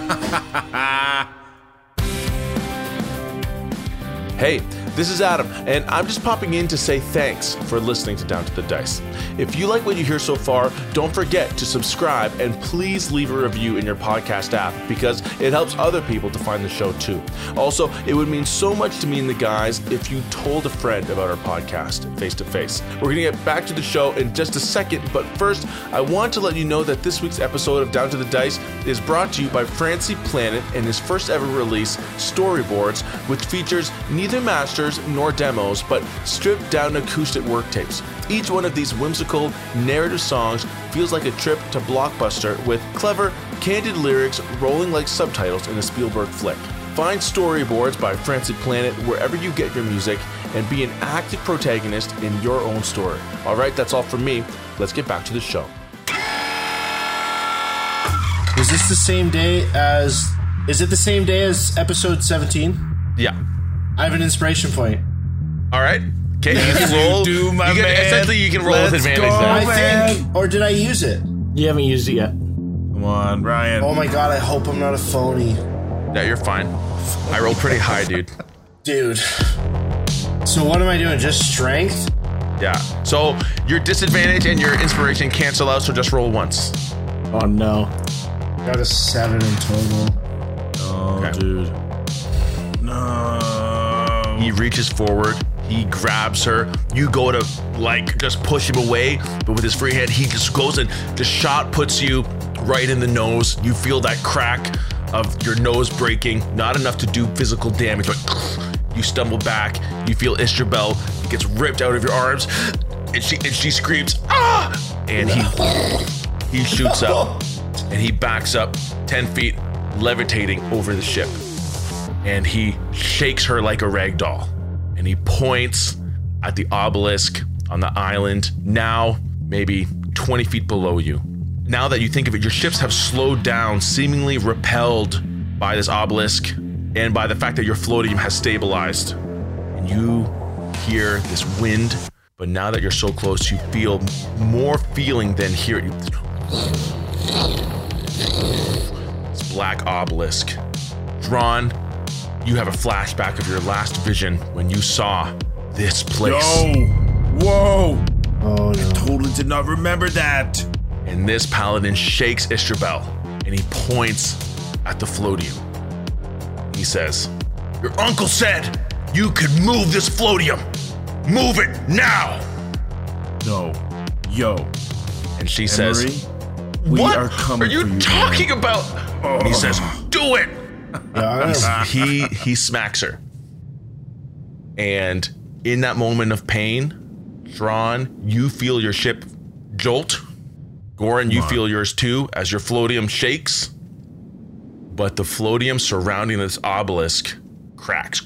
Hey, this is Adam, and I'm just popping in to say thanks for listening to Down to the Dice. If you like what you hear so far, don't forget to subscribe and please leave a review in your podcast app because it helps other people to find the show too. Also, it would mean so much to me and the guys if you told a friend about our podcast face to face. We're gonna get back to the show in just a second, but first, I want to let you know that this week's episode of Down to the Dice is brought to you by Francie Planet and his first ever release, Storyboards, which features neither masters nor demos, but stripped down acoustic work tapes. Each one of these whimsical narrative songs feels like a trip to Blockbuster with clever, candid lyrics rolling like subtitles in a Spielberg flick. Find Storyboards by Francie Planet wherever you get your music and be an active protagonist in your own story. All right, that's all from me. Let's get back to the show. Is this the same day as? Is it the same day as episode seventeen? Yeah. I have an inspiration point. All right. Okay, you can roll. do, my you can, man. essentially, you can roll with Let's advantage go. there. I man. think, or did I use it? You haven't used it yet. Come Come on, Ryan. Oh my god, I hope I'm not a phony. Yeah, you're fine. I rolled pretty high, dude. Dude. So what am I doing? Just strength? Yeah. So your disadvantage and your inspiration cancel out, so just roll once. Oh no. Got a seven in total. Oh, Okay. dude. No. He reaches forward. He grabs her. You go to like just push him away, but with his free hand, he just goes and just shot puts you right in the nose. You feel that crack of your nose breaking. Not enough to do physical damage, but you stumble back. You feel Istrabel gets ripped out of your arms, and she and she screams, "Ah!" And he he shoots up, and he backs up ten feet, levitating over the ship, and he shakes her like a rag doll. And he points at the obelisk on the island, now maybe twenty feet below you. Now that you think of it, your ships have slowed down, seemingly repelled by this obelisk and by the fact that your floatium has stabilized. And you hear this wind, but now that you're so close, you feel more feeling than hear. This black obelisk. Drawn. You have a flashback of your last vision when you saw this place. Yo! Whoa! Oh no. Totally did not remember that. And this paladin shakes Istrabel, and he points at the floatium. He says, "Your uncle said you could move this floatium. Move it now!" No. Yo. And she Emery, says, we "What are coming are you for you, talking man." about?" And he says, "Do it!" Yeah, he he smacks her, and in that moment of pain, Thrawn, you feel your ship jolt. Goran, you feel yours too as your floatium shakes, but the floatium surrounding this obelisk cracks.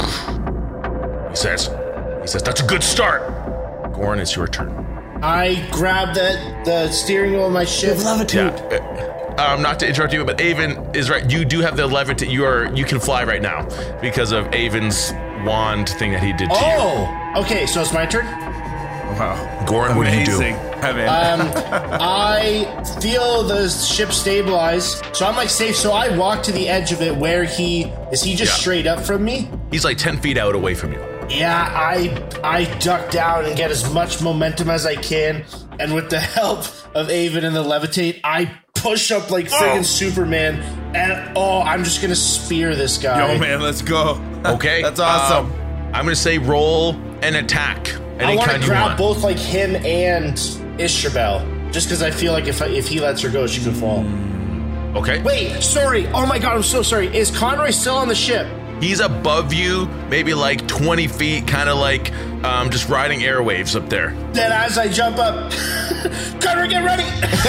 He says, he says, "That's a good start." Goran, it's your turn. I grabbed the, the steering wheel of my ship. Yeah. Um, not to interrupt you, but Avon is right. You do have the levitate. You are you can fly right now because of Avon's wand thing that he did to you. Oh! Okay, so it's my turn? Wow. Goran, what do you do? Amazing. I mean, Um, I feel the ship stabilize, so I'm like safe. So I walk to the edge of it where he is. He just Yeah. straight up from me? He's like ten feet out away from you. Yeah, I I duck down and get as much momentum as I can, and with the help of Avon and the levitate, I push up like friggin' Oh. Superman, and oh, I'm just gonna spear this guy. yo, man, let's go. Okay, That's awesome. um, I'm gonna say roll an attack. Any I want kind to you grab want. both like him and Istrabel, just because I feel like if I, if he lets her go, she could fall. Okay. Wait, sorry. Oh my god, I'm so sorry. Is Conroy still on the ship? He's above you, maybe like twenty feet, kind of like um, just riding airwaves up there. Then as I jump up, Conroy, get ready!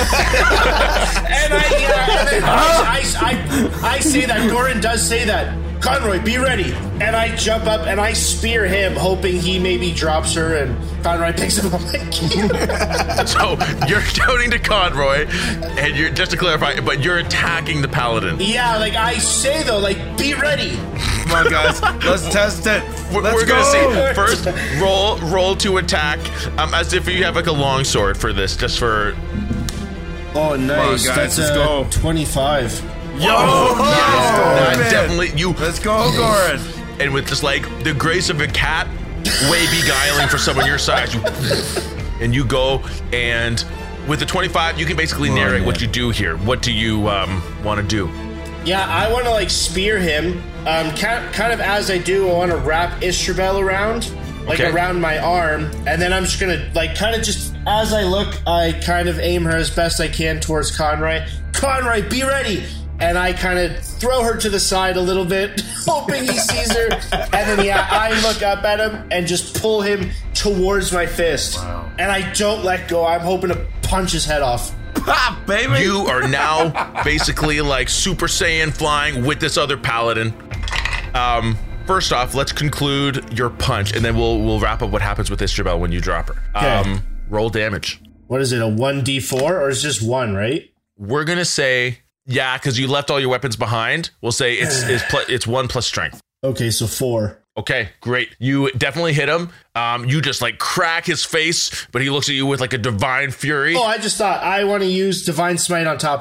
and I, yeah, and then I, I, I, I say that. Goran does say that. Conroy, be ready. And I jump up and I spear him, hoping he maybe drops her and Conroy picks him up again. So you're shouting to Conroy, and you're just to clarify, but you're attacking the paladin. Yeah, like I say though, like, be ready. Come on, guys. Let's test it. We're, Let's we're go. gonna see first roll roll to attack, um, as if you have like a long sword for this, just for Oh, nice. guys, That's let's uh, go. twenty-five. Yo, that man. definitely you. Let's go, Goran. And with just like the grace of a cat, way beguiling for someone your size, you and you go and with the twenty-five, you can basically narrate man. what you do here. What do you um, want to do? Yeah, I want to like spear him. Um, kind kind of as I do, I want to wrap Istrabel around, like Okay. around my arm, and then I'm just gonna like kind of just as I look, I kind of aim her as best I can towards Conroy. Conroy, be ready! And I kind of throw her to the side a little bit, hoping he sees her. And then yeah, I look up at him and just pull him towards my fist. Wow. And I don't let go. I'm hoping to punch his head off. Pop, baby. You are now basically like Super Saiyan flying with this other paladin. Um, first off, let's conclude your punch, and then we'll we'll wrap up what happens with Istrabel when you drop her. Okay. Um, roll damage. What is it, a one d four or is it just one, right? We're gonna say yeah, because you left all your weapons behind. We'll say it's it's pl- it's one plus strength. Okay, so four. Okay, great. You definitely hit him. Um, you just like crack his face, but he looks at you with like a divine fury. Oh, I just thought I want to use Divine Smite on top of that.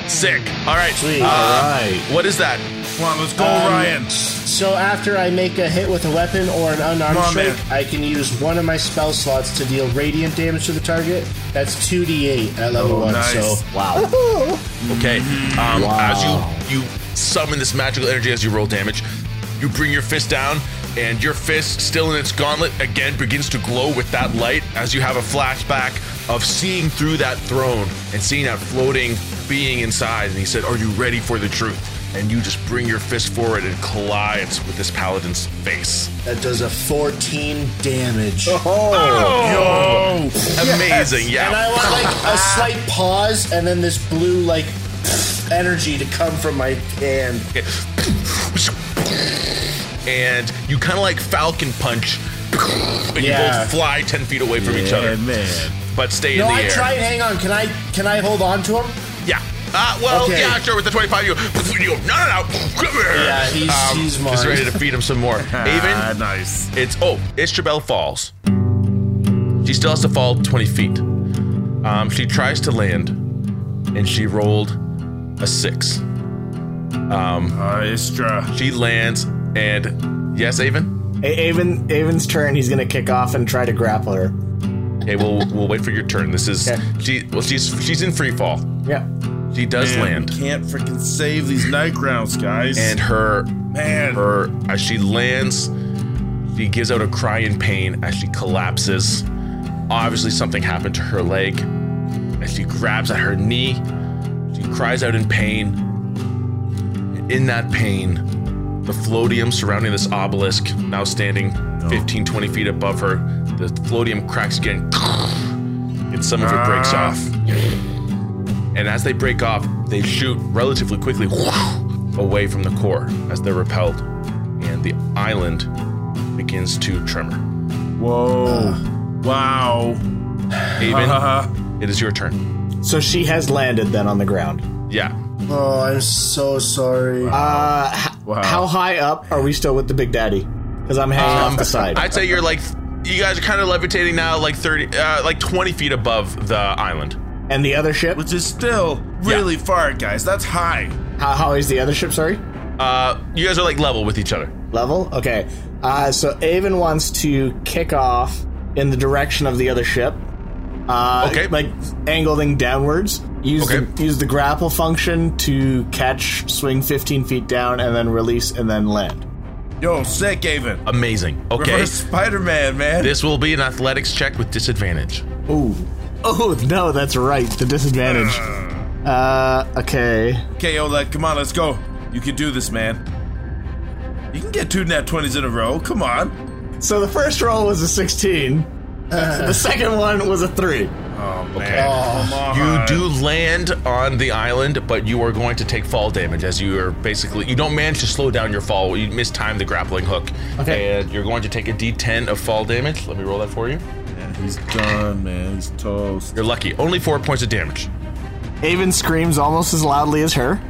Sick. All right. Sweet. Uh, All right. What is that? Come on, let's go, Um, Ryan. So after I make a hit with a weapon or an unarmed Come on, strike, man. I can use one of my spell slots to deal radiant damage to the target. That's two d eight at level Oh, one. nice. So Wow. Okay. Um, Wow. As you you summon this magical energy as you roll damage, you bring your fist down, and your fist, still in its gauntlet, again begins to glow with that light as you have a flashback of seeing through that throne and seeing that floating being inside. And he said, "Are you ready for the truth?" And you just bring your fist forward and collides with this paladin's face. that does a fourteen damage. Oh, amazing! And Yeah. I want like a slight pause, and then this blue like energy to come from my hand. Okay. And you kind of like falcon punch, and you Yeah. both fly ten feet away from each other, man. but stay No, in the I air. try and hang on. Can I? Can I hold on to him? Yeah. Uh, well, Okay. yeah, sure. With the twenty-five, you, you go, no, no, no. Come here. Yeah, he's- he's just mine. ready to feed him some more. Ah, Avon, nice. it's, oh, Istrabel falls. She still has to fall twenty feet. Um, she tries to land, and she rolled a six. Uh, Istra. She lands, and yes, Avon? A- Avon, Avon's turn. He's gonna kick off and try to grapple her. Okay, we'll we'll wait for your turn. This is Okay. she. Well, she's she's in free fall. Yeah. She does Man, land, we can't freaking save these night grounds, guys. and her man, her as she lands, she gives out a cry in pain as she collapses. Obviously, something happened to her leg. As she grabs at her knee, she cries out in pain. In that pain, the floatium surrounding this obelisk, now standing fifteen, twenty feet above her, the floatium cracks again, and some of it breaks Ah. off. And as they break off, they shoot relatively quickly away from the core as they're repelled, and the island begins to tremor. whoa, wow. Avon, it is your turn. So she has landed then on the ground. Yeah. Oh, I'm so sorry. Uh, h- Wow. How high up are we still with the Big Daddy? Because I'm hanging Um, off the side. I'd say you're like, you guys are kind of levitating now, like thirty, uh, like twenty feet above the island. and the other ship? Which is still really far, guys. That's high. How, how is the other ship? Sorry. Uh, you guys are like level with each other. Level? Okay. Uh, so Avon wants to kick off in the direction of the other ship. Uh, Okay. Like angling downwards. Use Okay. the use the grapple function to catch, swing fifteen feet down, and then release, and then land. Yo, sick, Avon. Amazing. Okay. Reverse Spider-Man, man. This will be an athletics check with disadvantage. Ooh. Oh no, that's right. The disadvantage. Uh. Okay. Okay, Oleg, come on, let's go. You can do this, man. You can get two nat twenties in a row. Come on. So the first roll was a sixteen. The second one was a three. Oh, man. Okay. Come on. You do land on the island, but you are going to take fall damage as you are basically, you don't manage to slow down your fall. You mistime the grappling hook. Okay. And you're going to take a d ten of fall damage. Let me roll that for you. Man, he's done, man. He's toast. You're lucky. Only four points of damage. Avon screams almost as loudly as her.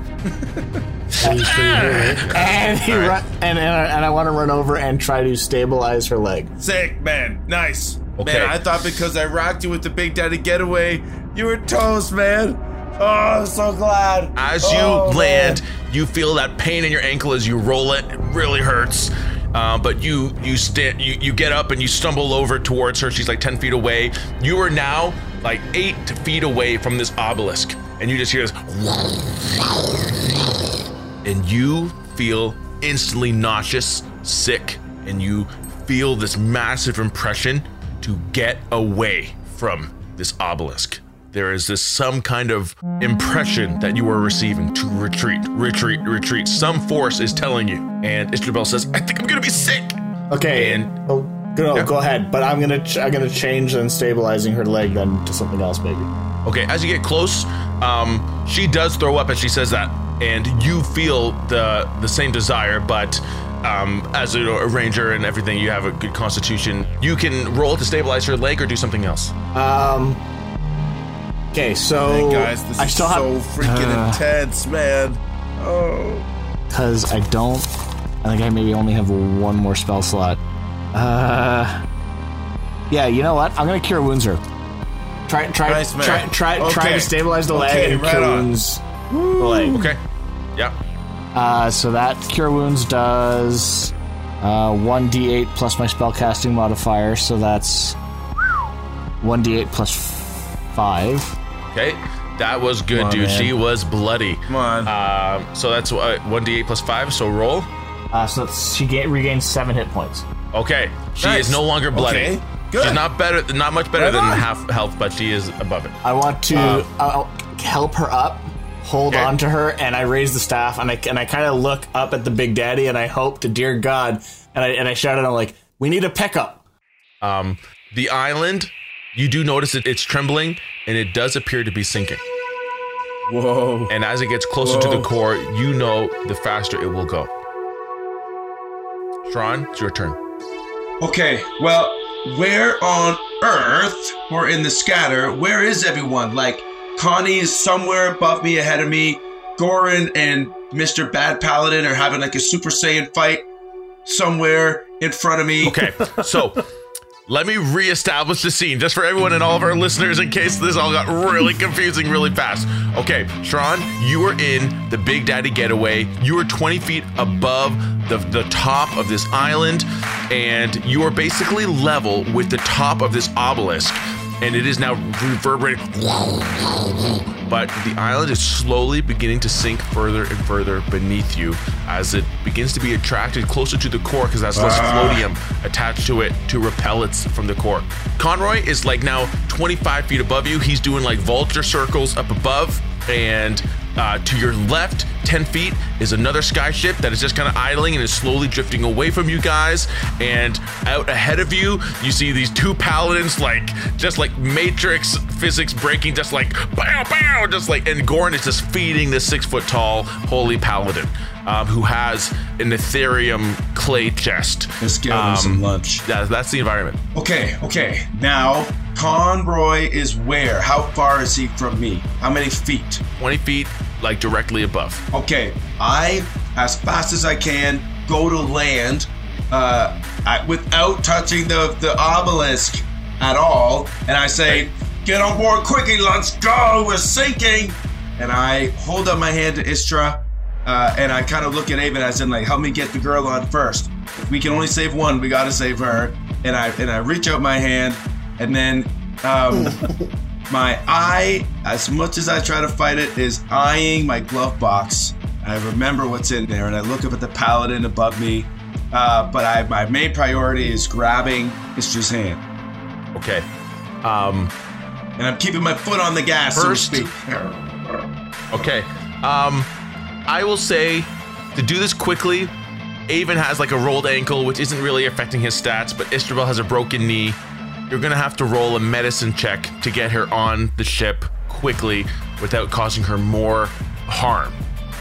Seems pretty good. And he All right. run, and, and, I, and I want to run over and try to stabilize her leg. Sick, man. Nice. Okay. Man, I thought because I rocked you with the Big Daddy getaway, you were toast, man. Oh, I'm so glad. As you Oh, land, man. you feel that pain in your ankle as you roll it. It really hurts. Uh, but you you stand you, you get up and you stumble over towards her. She's like ten feet away. You are now like eight feet away from this obelisk, and you just hear this, and you feel instantly nauseous, sick, and you feel this massive impression to get away from this obelisk. There is this some kind of impression that you are receiving to retreat, retreat, retreat. Some force is telling you. And Istrabel says, I think I'm gonna be sick. Okay. And- oh, no, Yeah. go ahead. But I'm gonna ch- I'm gonna change then stabilizing her leg then to something else, maybe. Okay, as you get close, um, she does throw up as she says that, and you feel the the same desire, but um, as a, a ranger and everything, you have a good constitution. You can roll to stabilize her leg or do something else. Um. Okay, so Hey, guys, this I is still so have freaking uh, intense, man. Oh. because I don't. I think I maybe only have one more spell slot. Uh. Yeah, you know what? I'm gonna cure wounds her. Try, try, Nice, man. try, try, try Okay. to stabilize the leg Okay, and right cure on. wounds. Like, Okay. Yeah. Uh, so that Cure Wounds does uh, one d eight plus my spellcasting modifier, so that's one d eight plus five. Okay. That was good, on, dude. man. She was bloody. Come on. Um, so that's uh, one d eight plus five, so roll. Uh, so that's, she ga- regains seven hit points. Okay. She Nice. is no longer bloody. Okay, good. She's not better, not much better Right than on. half health, but she is above it. I want to Um, uh, help her up, hold Okay. on to her, and I raise the staff, and I and I kind of look up at the Big Daddy, and I hope to dear God, and I and I shout at him like, "We need a pickup." Um, the island, you do notice that it's trembling, and it does appear to be sinking. Whoa. And as it gets closer to the Whoa. core, you know the faster it will go. Sharon, it's your turn. Okay, well, where on Earth or in the scatter, where is everyone? Like, Connie is somewhere above me, ahead of me. Goran and Mister Bad Paladin are having like a Super Saiyan fight somewhere in front of me. Okay, so let me reestablish the scene just for everyone and all of our listeners in case this all got really confusing really fast. Okay, Sharon, you are in the Big Daddy Getaway. You are twenty feet above the, the top of this island, and you are basically level with the top of this obelisk, and it is now reverberating. But the island is slowly beginning to sink further and further beneath you as it begins to be attracted closer to the core because there's less floatium attached to it to repel it from the core. Conroy is like now twenty-five feet above you. He's doing like vulture circles up above, and uh, to your left, ten feet, is another sky ship that is just kind of idling and is slowly drifting away from you guys. And out ahead of you, you see these two paladins, like just like Matrix physics breaking, just like bow, bow, just like, and Goran is just feeding this six foot tall holy paladin um, who has an Ethereum clay chest. Let's give him some lunch. That, that's the environment. Okay, okay. Now, Conroy is where? How far is he from me? How many feet? twenty feet, like directly above. Okay, I, as fast as I can, go to land uh, I, without touching the, the obelisk at all. And I say, get on board quickly, let's go, we're sinking. And I hold up my hand to Istra, uh, and I kind of look at Avon as in like, help me get the girl on first. If we can only save one, we gotta save her. And I and I reach out my hand, and then um, my eye, as much as I try to fight it, is eyeing my glove box. I remember what's in there, and I look up at the paladin above me. Uh, but I, my main priority is grabbing Istra's hand. Okay. Um, And I'm keeping my foot on the gas, First- so to speak. Okay. Um, I will say to do this quickly, Avon has like a rolled ankle, which isn't really affecting his stats, but Istrabel has a broken knee. You're gonna have to roll a medicine check to get her on the ship quickly without causing her more harm.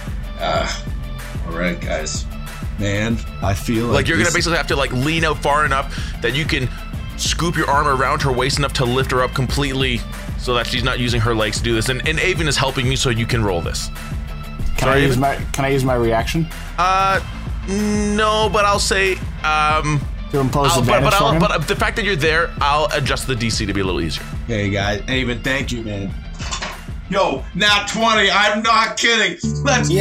Ah, all right, guys. Man, I feel like, Like you're gonna this- basically have to like lean out far enough that you can scoop your arm around her waist enough to lift her up completely so that she's not using her legs to do this. And, and Avon is helping you so you can roll this. Can Sorry, I use Avon? my Can I use my reaction Uh, no, but I'll say, um, to impose I'll, but, advantage but, for I'll, him? but the fact that you're there, I'll adjust the D C to be a little easier. Hey, guys. Avon, thank you, man. Yo, now twenty. I'm not kidding. Let's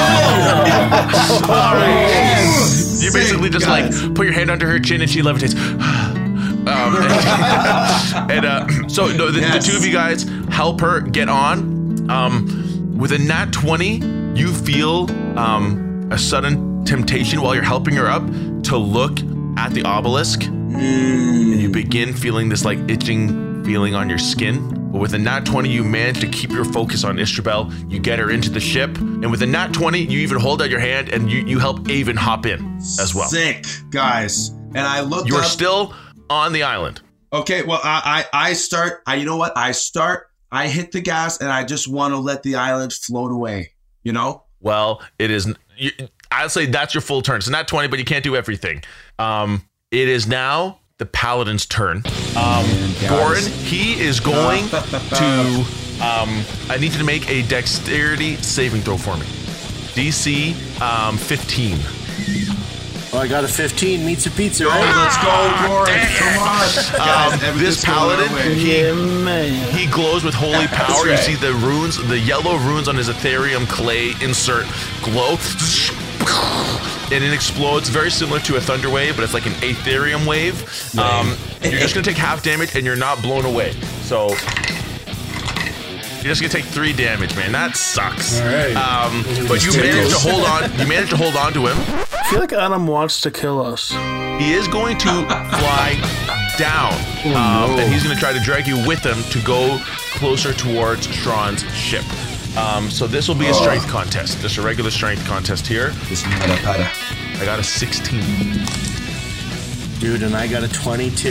You basically just guys. like put your hand under her chin and she levitates. um, and and uh, so no, the, Yes. the two of you guys help her get on. Um, with a nat twenty, you feel um, a sudden temptation while you're helping her up to look at the obelisk, and you begin feeling this like itching feeling on your skin. But with a nat twenty, you manage to keep your focus on Istrabel. You get her into the ship, and with a nat twenty, you even hold out your hand and you, you help Avon hop in as well. Sick, guys. And I look You are up. still on the island. Okay, well, I, I, I start. I, you know what? I start. I hit the gas, and I just want to let the island float away. You know? Well, it is. You, I'll say that's your full turn. It's not twenty, but you can't do everything. Um, it is now the paladin's turn. Um, Goran, he is going to. Um, I need you to make a dexterity saving throw for me. D C um, fifteen. Well, I got a fifteen. Meets a pizza, Oh, right? let's go, Goran. Come on. Um, Guys, this everything's going our paladin, way. he, Yeah, man. he glows with holy power. You right. see the runes, the yellow runes on his Ethereum clay insert glow. And it explodes, very similar to a thunder wave, but it's like an Ethereum wave. Um, you're just gonna take half damage, and you're not blown away. So you're just gonna take three damage, man. That sucks. All right. Um, but you Just managed to tickles. hold on. You managed to hold on to him. I feel like Adam wants to kill us. He is going to fly down, um, and he's going to try to drag you with him to go closer towards Shran's ship. Um, so this will be a strength contest, just a regular strength contest here. This mother pada. I got a sixteen. Dude, and I got a twenty-two. Okay,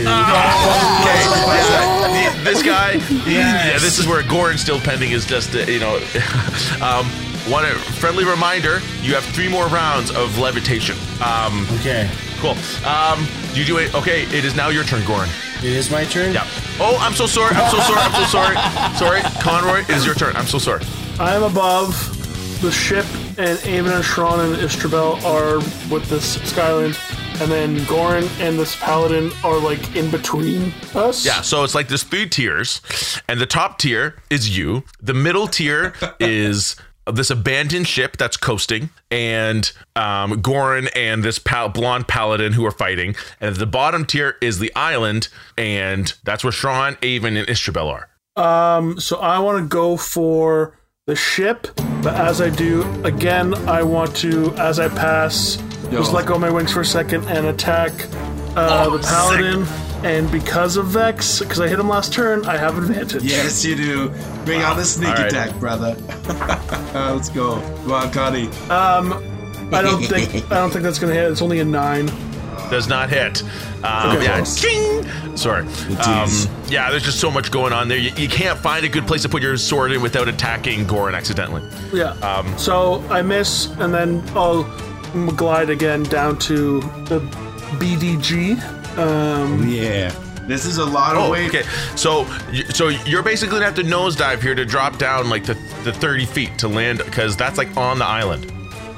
yeah, the- this guy, he, yeah, this is where Goran still pending is just, uh, you know, um, one friendly reminder, you have three more rounds of levitation. Um, Okay. cool. Um, you do it. Okay, it is now your turn, Goran. It is my turn? Yeah. Oh, I'm so sorry. I'm so sorry. I'm so sorry. Sorry. Conroy, it is your turn. I'm so sorry. I am above the ship, and Avon and Shran and Istrabel are with this Skyland, and then Goran and this Paladin are like in between us. Yeah, so it's like there's three tiers, and the top tier is you. The middle tier is this abandoned ship that's coasting, and um, Goran and this pal- blonde paladin who are fighting. And at the bottom tier is the island, and that's where Shran, Avon, and Istrabel are. Um, so I want to go for the ship, but as I do, again, I want to, as I pass, just let go of my wings for a second and attack uh, Oh, the paladin. And because of Vex, because I hit him last turn, I have advantage. Yes, you do. Bring on the sneak All right. attack, brother. Uh, let's go. Come on, Connie. Um, I don't think I don't think that's gonna hit. It's only a nine. Does not hit. Um, Okay. yeah, ching! Sorry. Um, tease. yeah, there's just so much going on there. You, you can't find a good place to put your sword in without attacking Goran accidentally. Yeah. Um, so I miss, and then I'll glide again down to the B D G. Um, Yeah. This is a lot of Oh, weight. okay. So, you- so you're basically gonna have to nosedive here to drop down like the, the thirty feet to land, because that's like on the island.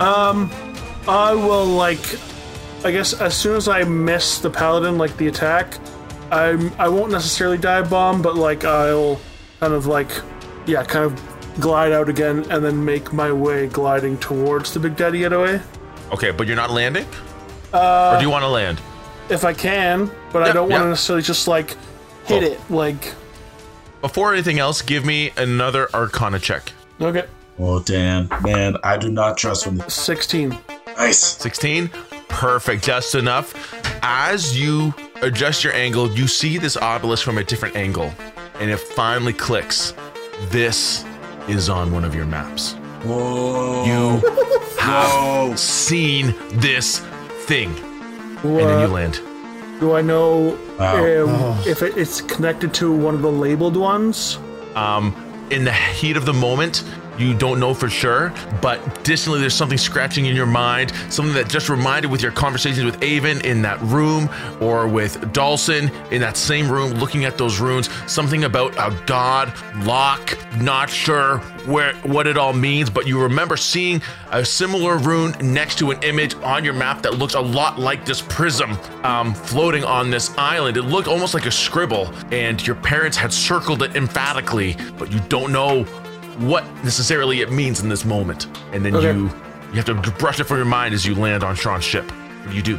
I will like, I guess as soon as I miss the paladin, like the attack, I I won't necessarily dive bomb, but like I'll kind of like, yeah, kind of glide out again, and then make my way gliding towards the Big Daddy Getaway Okay, but you're not landing? Uh, or do you want to land? if I can, but I Yeah, don't want to yeah. necessarily just like hit Oh. it. Like, Before anything else, give me another Arcana check. okay, Oh, damn. Man, I do not trust him. sixteen. Nice. sixteen? Perfect, just enough. As you adjust your angle, you see this obelisk from a different angle, and it finally clicks. This is on one of your maps. Whoa. You have Whoa. seen this thing. Do, And then uh, you land. do I know Wow. um, if it, it's connected to one of the labeled ones? Um, in the heat of the moment, you don't know for sure, but distantly there's something scratching in your mind, something that just reminded with your conversations with Avon in that room, or with Dawson in that same room looking at those runes, something about a god lock, not sure where what it all means, but you remember seeing a similar rune next to an image on your map that looks a lot like this prism um, floating on this island. It looked almost like a scribble, and your parents had circled it emphatically, but you don't know what necessarily it means in this moment. And then Okay. you you have to brush it from your mind as you land on Shran's ship. What do you do?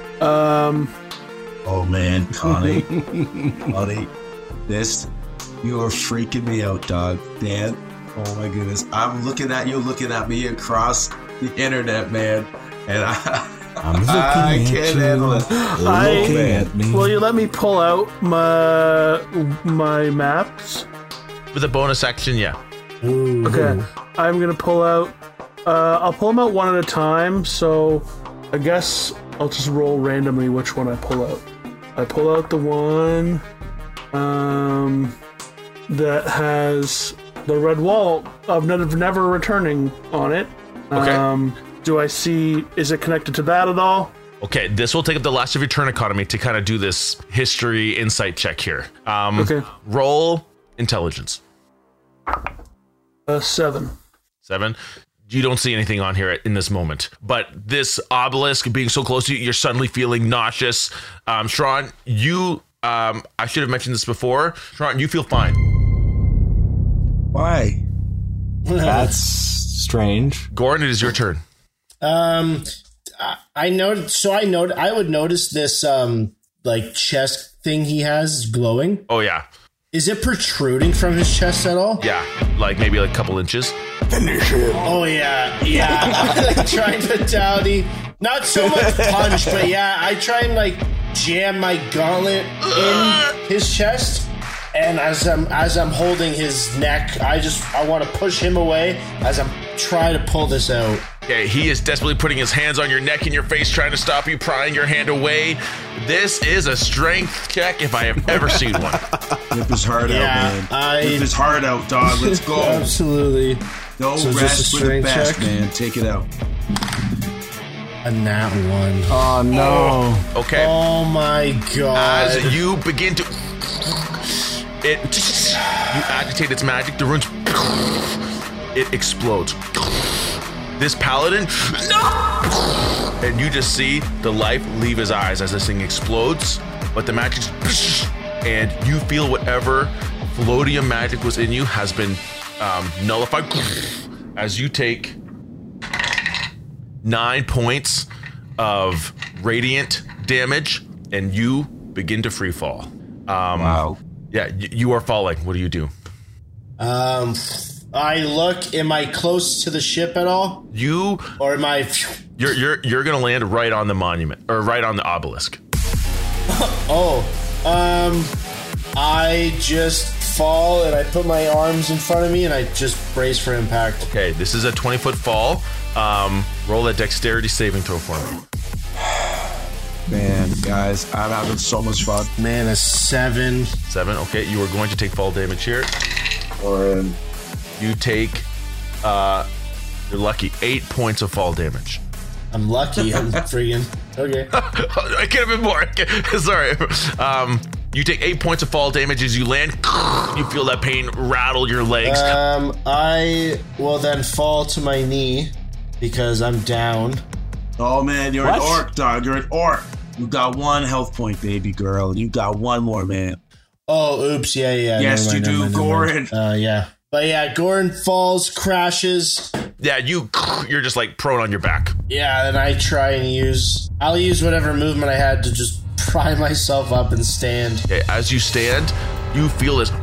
Um, Oh, man. Connie. Connie. This, you are freaking me out, dog. Dan. Oh, my goodness. I'm looking at you, looking at me across the internet, man. And I, I'm looking I at can't you. handle it. I- Looking at me. will you let me pull out my my maps? With a bonus action, yeah. Okay, I'm gonna pull out. Uh, I'll pull them out one at a time. So, I guess I'll just roll randomly which one I pull out. I pull out the one um, that has the red wall of never, never returning on it. Okay. Um, do I see? Is it connected to that at all? Okay, this will take up the last of your turn economy to kind of do this history insight check here. Um, Okay. Roll intelligence. Uh, seven. Seven. you don't see anything on here in this moment. But this obelisk being so close to you, you're suddenly feeling nauseous. Um, Shran, you, um, I should have mentioned this before. Shran, you feel fine. Why? That's strange. Goran, it is your turn. Um, I- I know. So I know. I would notice this um like chest thing he has is glowing. Oh, yeah. Is it protruding from his chest at all? Yeah, like maybe like a couple inches. Oh yeah, yeah. Like trying fatality. Not so much punch, but yeah, I try and like jam my gauntlet in his chest, and as I'm as I'm holding his neck, I just I want to push him away as I'm trying to pull this out. Okay, he is desperately putting his hands on your neck and your face, trying to stop you, prying your hand away. This is a strength check if I have ever seen one. Rip his heart Yeah, out, man. I- Rip his heart out, dog. Let's go. Absolutely. No So just a rest for the strength best, check? man. Take it out. A nat one. Oh no. Okay. Oh my god. As you begin to, it, you agitate its magic. The runes, it explodes. This paladin, no! And you just see the life leave his eyes as this thing explodes. But the magic, and you feel whatever Floatium magic was in you has been um, nullified. As you take nine points of radiant damage, and you begin to free fall. Um, Wow. Yeah, y- you are falling. What do you do? Um, I look. Am I close to the ship at all, You, or am I? you're you're you're gonna land right on the monument or right on the obelisk. Oh, um, I just fall and I put my arms in front of me and I just brace for impact. Okay, this is a twenty foot fall. Um, roll a dexterity saving throw for me. Man, guys, I'm having so much fun. Man, a seven. Seven. Okay, you are going to take fall damage here. Or You take, uh, you're lucky, eight points of fall damage. I'm lucky. I'm friggin' okay. I could have been more. Okay, sorry. Um, you take eight points of fall damage as you land. You feel that pain rattle your legs. Um, I will then fall to my knee because I'm down. oh man, you're What? an orc, dog. You're an orc. You got one health point, baby girl. You got one more, man. Oh, oops. Yeah, yeah. Yes, never mind, you never do, mind, never mind. Goran. Uh, yeah. But yeah, Goran falls, crashes. Yeah, you you're just like prone on your back. Yeah, then I try and use. I'll use whatever movement I had to just pry myself up and stand. Okay, as you stand, you feel this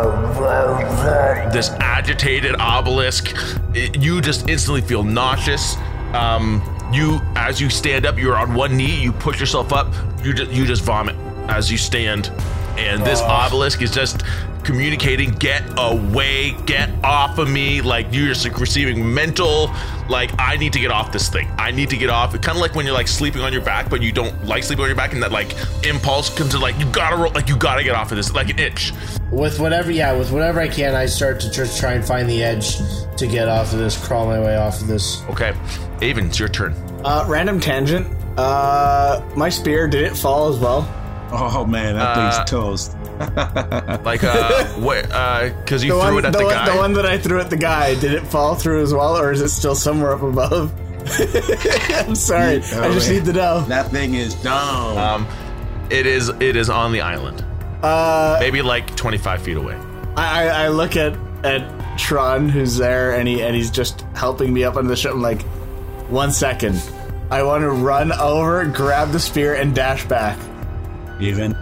this agitated obelisk. It- you just instantly feel nauseous. Um, you as you stand up, you're on one knee. You push yourself up. You just you just vomit as you stand, and this obelisk is just communicating, get away, get off of me. Like you're just like receiving mental, like I need to get off this thing. I need to get off. Kind of like when you're like sleeping on your back, but you don't like sleeping on your back, and that like impulse comes to like you gotta roll, like you gotta get off of this, like an itch. With whatever, yeah, with whatever I can, I start to tr- try and find the edge to get off of this, crawl my way off of this. Okay, Avon, it's your turn. Uh, random tangent. Uh, my spear, did it fall as well? Oh man, that Uh, thing's toast. Like uh, what? Uh, because you The threw one, it at the, the, one, guy. the one that I threw at the guy, did it fall through as well, or is it still somewhere up above? I'm sorry, Oh, I just man. need to know. That thing is down. Um, it is it is on the island, Uh, maybe like twenty-five feet away. I, I, I look at at Tron, who's there, and he and he's just helping me up onto the ship. I'm like, one second, I want to run over, grab the spear, and dash back. Even.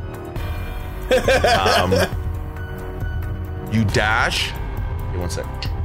Um, you dash. Give one sec.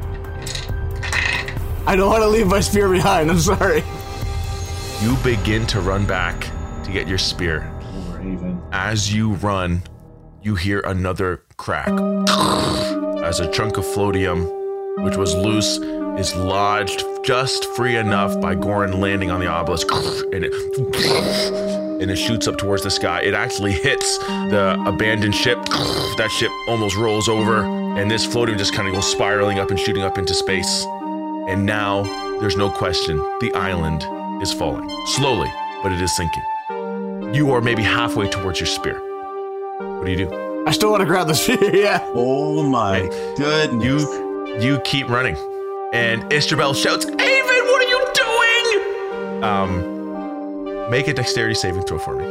I don't want to leave my spear behind. I'm sorry. You begin to run back to get your spear. As you run, you hear another crack as a chunk of floatium, which was loose, is lodged just free enough by Goran landing on the obelisk, and it and it shoots up towards the sky. It actually hits the abandoned ship. That ship almost rolls over, and this floating just kind of goes spiraling up and shooting up into space. And now there's no question, the island is falling slowly, but it is sinking. You are maybe halfway towards your spear. What do you do? I still want to grab the spear. Yeah. Oh my goodness. You you keep running. And Istrabel shouts, Aven, what are you doing? Um, make a dexterity saving throw for me.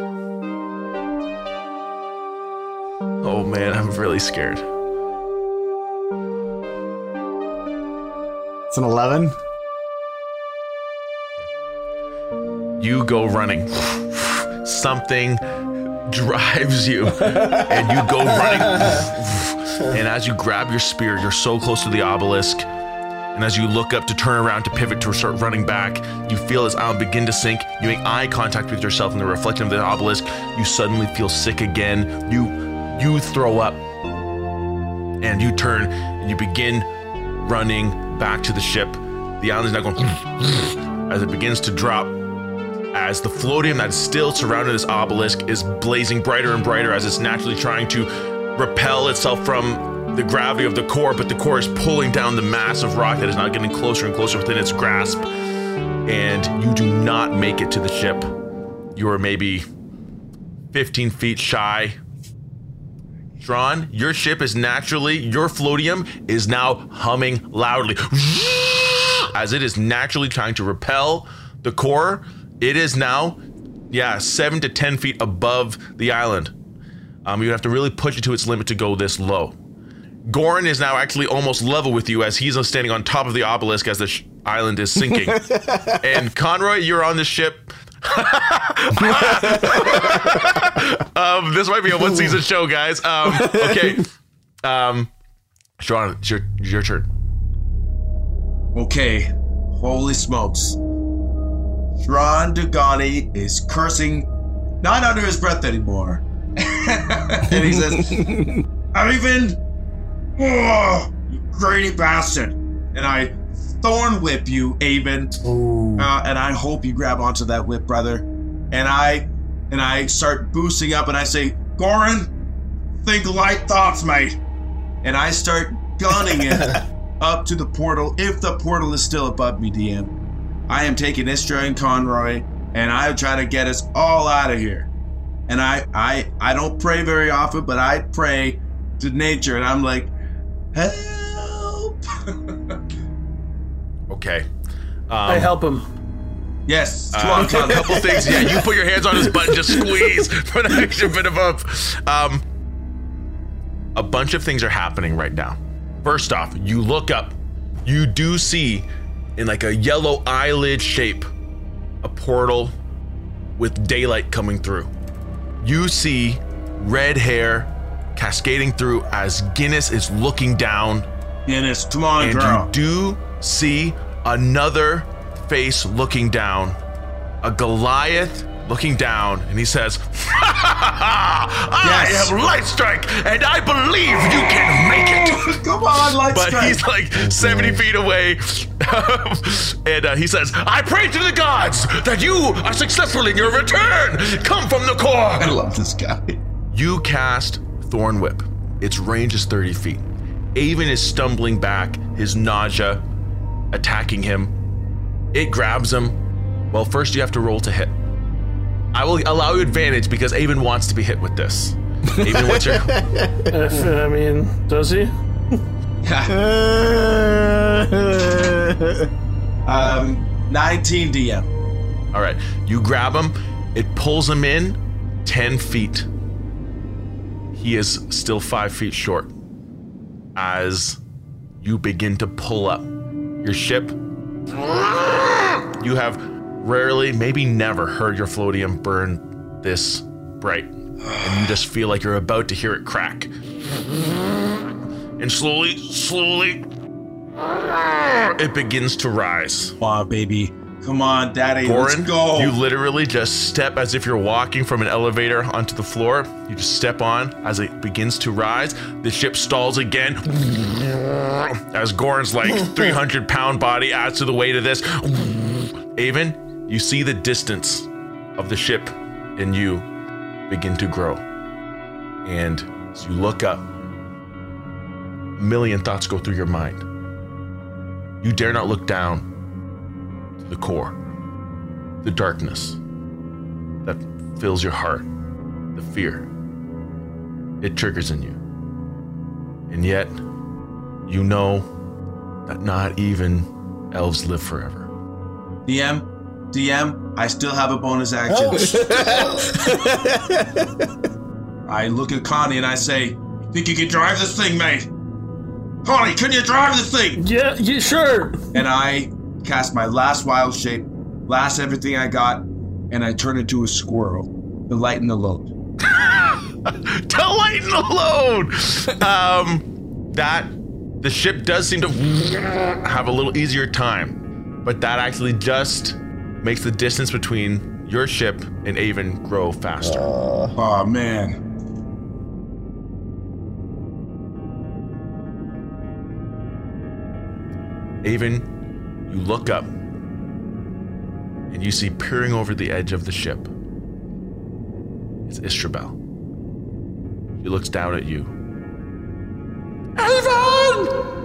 Oh man, I'm really scared. It's an eleven. You go running. Something drives you, and you go running. And as you grab your spear, you're so close to the obelisk. And as you look up to turn around to pivot to start running back, you feel as island begin to sink. You make eye contact with yourself in the reflection of the obelisk. You suddenly feel sick again. You you throw up, and you turn and you begin running back to the ship. The island is now going as it begins to drop. As the floatium that is still surrounding this obelisk is blazing brighter and brighter as it's naturally trying to repel itself from the gravity of the core, but the core is pulling down the mass of rock that is now getting closer and closer within its grasp. And you do not make it to the ship. You are maybe fifteen feet shy. Strawn, your ship is naturally, your floatium is now humming loudly. As it is naturally trying to repel the core. It is now, yeah, seven to ten feet above the island. Um, you have to really push it to its limit to go this low. Goran is now actually almost level with you as he's standing on top of the obelisk as the sh- island is sinking. And Conroy, you're on the ship. um, this might be a one season show, guys. Um, okay. Um, Strawn, it's your, your turn. Okay. Holy smokes. Strawn Dugani is cursing, not under his breath anymore. And he says, Ivan, oh, you greedy bastard. And I thorn whip you, Ivan. Uh, and I hope you grab onto that whip, brother. And I and I start boosting up and I say, Goran, think light thoughts, mate. And I start gunning it up to the portal, if the portal is still above me, D M. I am taking Istra and Conroy, and I'm trying to get us all out of here. And I, I, I don't pray very often, but I pray to nature, and I'm like, help! Okay. Um, I help him. Yes, come Uh, on, a Con. couple things. Yeah, you put your hands on his butt and just squeeze for an extra bit of up. Um, a bunch of things are happening right now. First off, you look up. You do see, in like a yellow eyelid shape, a portal with daylight coming through. You see red hair cascading through as Guinness is looking down. Guinness, come on, And girl. you do see another face looking down. A Goliath looking down, and he says, I Yes. am Lightstrike, and I believe you can make it. Come on, light But strike. he's like seventy feet away. And uh, he says, I pray to the gods that you are successful in your return. Come from the I core. love this guy. You cast Thorn Whip. Its range is thirty feet. Aven is stumbling back, his nausea attacking him. It grabs him. Well, first you have to roll to hit. I will allow you advantage because Aven wants to be hit with this. Aven, what's your... If, I mean, does he? um, nineteen D M. All right, you grab him. It pulls him in ten feet. He is still five feet short. As you begin to pull up your ship, you have rarely, maybe never heard your floatium burn this bright. And you just feel like you're about to hear it crack. And slowly, slowly, it begins to rise. Come on, baby. Come on, daddy. Let's Goran, go. you literally just step as if you're walking from an elevator onto the floor. You just step on as it begins to rise. The ship stalls again. As Goran's like three hundred pound body adds to the weight of this. Aven, you see the distance of the ship and you begin to grow. And as you look up, a million thoughts go through your mind. You dare not look down to the core, the darkness that fills your heart, the fear. It triggers in you. And yet, you know that not even elves live forever. D M, D M, I still have a bonus action. I look at Connie and I say, think you can drive this thing, mate? Connie, can you drive this thing? Yeah, yeah, sure. And I cast my last wild shape, last everything I got, and I turn into a squirrel to lighten the load. To lighten the load! Um, that, the ship does seem to have a little easier time, but that actually just makes the distance between your ship and Avon grow faster. Uh, oh, man. Avon, you look up, and you see peering over the edge of the ship. It's Istrabel. She looks down at you. Avon!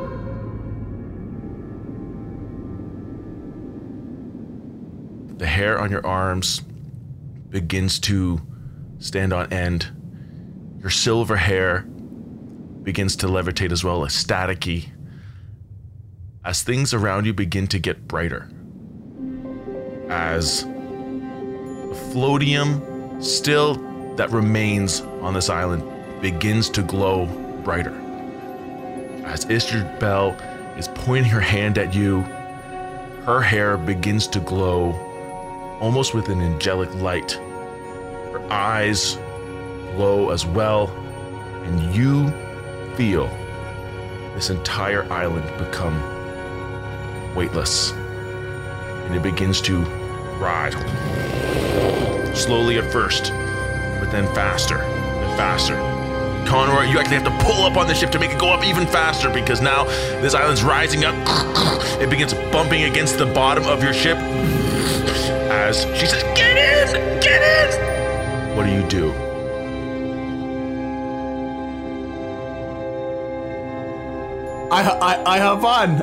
The hair on your arms begins to stand on end. Your silver hair begins to levitate as well, as staticky, as things around you begin to get brighter. As the floatium still that remains on this island begins to glow brighter. As Istrabel is pointing her hand at you, her hair begins to glow almost with an angelic light. Her eyes glow as well, and you feel this entire island become weightless, and it begins to ride. Slowly at first, but then faster and faster. Conroy, you actually have to pull up on the ship to make it go up even faster, because now this island's rising up. It begins bumping against the bottom of your ship as she says, "Get in! Get in!" What do you do? I I, I hop on.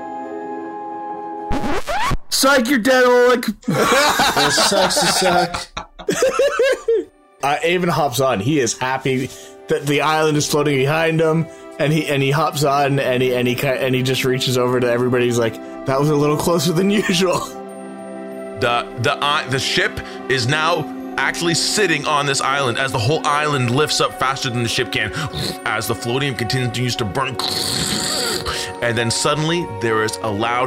Psych, you're dead, Oleg. It sucks to suck. Uh, Avon hops on. He is happy that the island is floating behind him, and he and he hops on, and he and he and he just reaches over to everybody. He's like, "That was a little closer than usual." The the uh, the ship is now actually sitting on this island as the whole island lifts up faster than the ship can, as the floatium continues to burn, and then suddenly there is a loud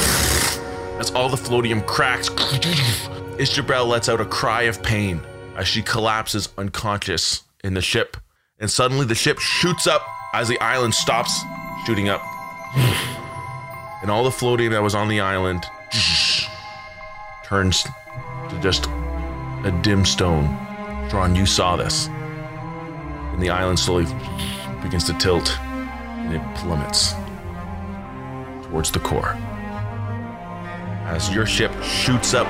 as all the floatium cracks. Istrabel lets out a cry of pain as she collapses unconscious in the ship, and suddenly the ship shoots up as the island stops shooting up, and all the floatium that was on the island turns to just a dim stone. Thrawn, you saw this, and the island slowly begins to tilt, and it plummets towards the core. As your ship shoots up,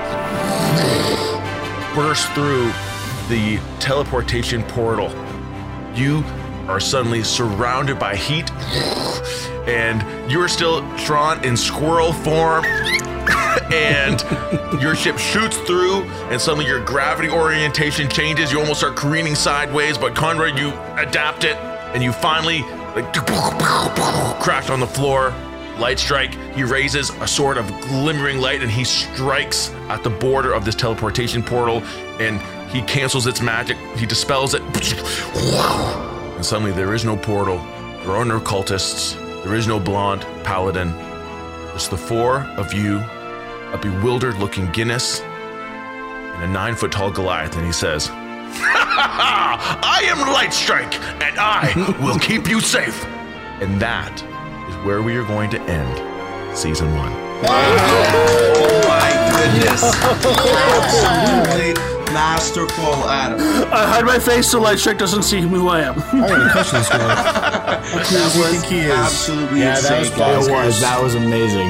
bursts through the teleportation portal, you are suddenly surrounded by heat, and you're still drawn in squirrel form, and your ship shoots through, and suddenly your gravity orientation changes. You almost start careening sideways, but Conrad, you adapt it, and you finally like crash on the floor. Light strike. He raises a sword of glimmering light, and he strikes at the border of this teleportation portal, and he cancels its magic. He dispels it, and suddenly there is no portal. There are no cultists. There is no blonde paladin. Just the four of you, a bewildered-looking Guinness, and a nine-foot-tall Goliath, and he says, "I am Lightstrike, and I will keep you safe." And that is where we are going to end season one. Oh my goodness. Absolutely masterful, Adam. I hide my face so Lightstrike doesn't see who I am. I got a question this guy. That was he is? absolutely Yeah, that was insane. bonkers. It was. That was amazing.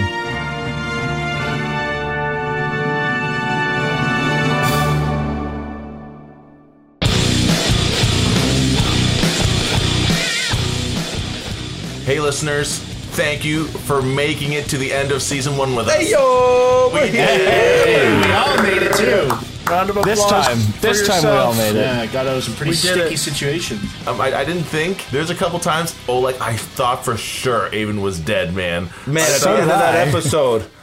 Hey, listeners, thank you for making it to the end of season one with us. Hey yo! We did it! Hey, we all made it too. Round of applause. This time, for this time we yourself. all made it. Yeah, got out of some pretty We did sticky it. situations. Um, I, I didn't think. There's a couple times, oh, like, I thought for sure Avon was dead, man. Man, at So the end did of that I. episode,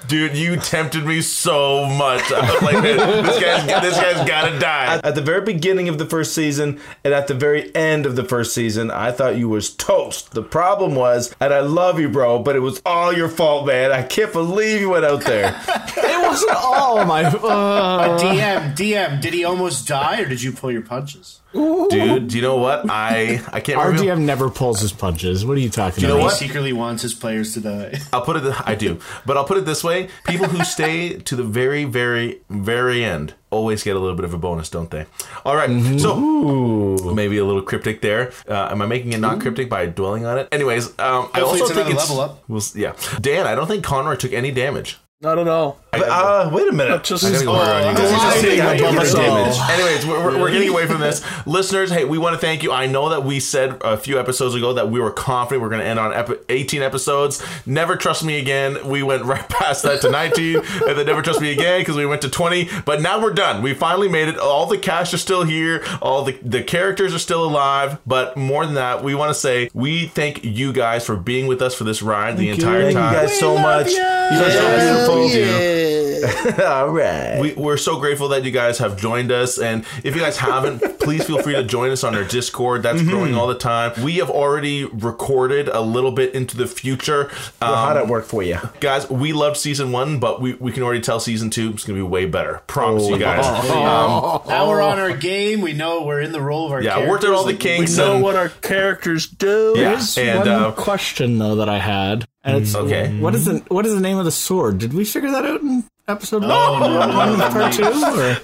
Dude, you tempted me so much. I was like, man, this guy's, this guy's gotta die. At the very beginning of the first season and at the very end of the first season, I thought you was toast. The problem was, and I love you, bro, but it was all your fault, man. I can't believe you went out there. It wasn't all my. Uh... But D M, D M, did he almost die or did you pull your punches? Dude, do you know what? I I can't Our remember. D M never pulls his punches. What are you talking You know about? what? He secretly wants his players to die. I'll put it. I do, but I'll put it this way: people who stay to the very, very, very end always get a little bit of a bonus, don't they? All right, so maybe a little cryptic there. Uh, am I making it not cryptic by dwelling on it? Anyways, um, I Hopefully also it's think another it's level up. Well, yeah, Dan. I don't think Conroy took any damage. I don't know. But, uh, wait a minute. Just, I gotta go harder on you guys. Oh, Just sitting I on think your I did damage. so. Anyways, we're, we're, we're getting away from this. Listeners, hey, we want to thank you. I know that we said a few episodes ago that we were confident we're going to end on epi- eighteen episodes. Never Trust Me Again. We went right past that to nineteen, and then Never Trust Me Again because we went to twenty. But now we're done. We finally made it. All the cast are still here. All the, the characters are still alive. But more than that, we want to say we thank you guys for being with us for this ride the entire Thank time. you guys so much. You guys are beautiful. Yeah. All right. We, we're so grateful that you guys have joined us, and if you guys haven't, please feel free to join us on our Discord. That's Mm-hmm. growing all the time. We have already recorded a little bit into the future. Well, how'd Um, it work for you? guys, we loved season one, but we, we can already tell season two is going to be way better. Promise you guys. Um, Now we're on our game. We know we're in the role of our yeah, characters. worked out all the Like, we kinks. know and- what our characters do. Yeah. There's And, one uh, question though that I had, and it's Okay. What is the what is the name of the sword? Did we figure that out in episode No, no, no, one, no, part two? Or?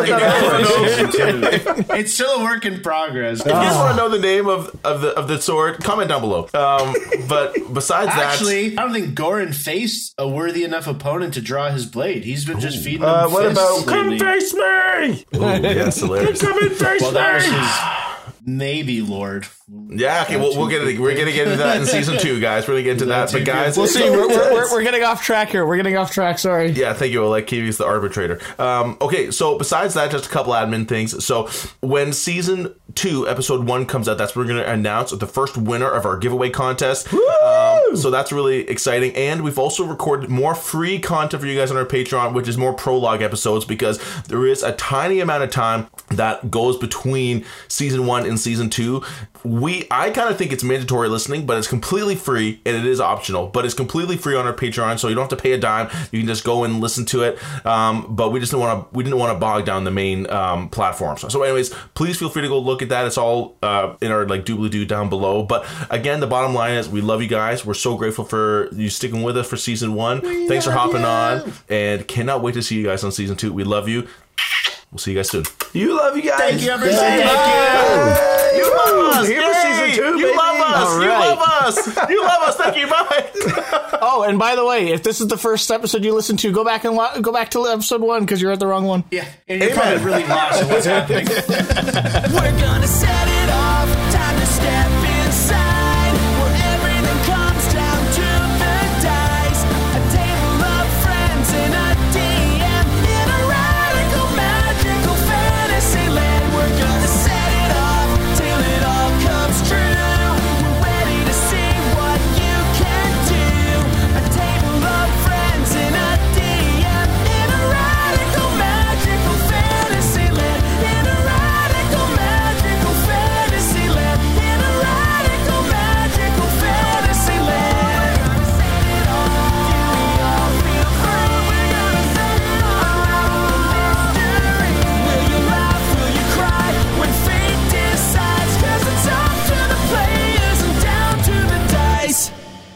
It's still a work in progress. If you guys want to know the name of, of the of the sword, comment down below. Um, but besides that, Actually, I don't think Goran faced a worthy enough opponent to draw his blade. He's been just feeding Uh, him what fists about lately. face me? Ooh, yes, hilarious. Well, that was his maybe Lord. Yeah, okay, we'll, we'll get it. We're gonna get into that in season two, guys. We're gonna get into that. But guys, We'll see. We're, we're, we're, we're getting off track here. We're getting off track. Sorry. yeah, thank you. Like Kiwi's the arbitrator. Um, okay, so besides that, just a couple admin things. So when season two, episode one comes out, that's when we're going to announce the first winner of our giveaway contest. Um, so that's really exciting. And we've also recorded more free content for you guys on our Patreon, which is more prologue episodes, because there is a tiny amount of time that goes between season one and season two. We, I kind of think it's mandatory listening, but it's completely free, and it is optional, but it's completely free on our Patreon, so you don't have to pay a dime. You can just go and listen to it. Um, but we just didn't want to, we didn't want to bog down the main um, platforms. So anyways, please feel free to go look at that. It's all uh, in our like doobly-doo down below. But again, the bottom line is we love you guys. We're so grateful for you sticking with us for season one. We Thanks for hopping you. on, and cannot wait to see you guys on season two. We love you. We'll see you guys soon. You love you guys. Thank you, everybody. Thank you. You love us. Here for Yay. season two, You baby. love us. All You right. love us. You love us. Thank you. Bye. Oh, and by the way, if this is the first episode you listen to, go back and wa- go back to episode one because you're at the wrong one. Yeah, and you're probably really lost in what's happening. We're gonna set it off. Time to step inside, where everything comes down to the dice. A table of friends and a D M in a radical, magical fantasy land. We're gonna set it off till it all comes true. We're ready to see what you can do. A table of friends and a D M in a radical, magical fantasy land. In a radical, magical fantasy land. In a radical, magical fantasy land. We're gonna set it off till we all feel free. We're gonna set it off. Will you laugh? Will you cry? When fate decides, 'cause it's up to the players and down to the dice.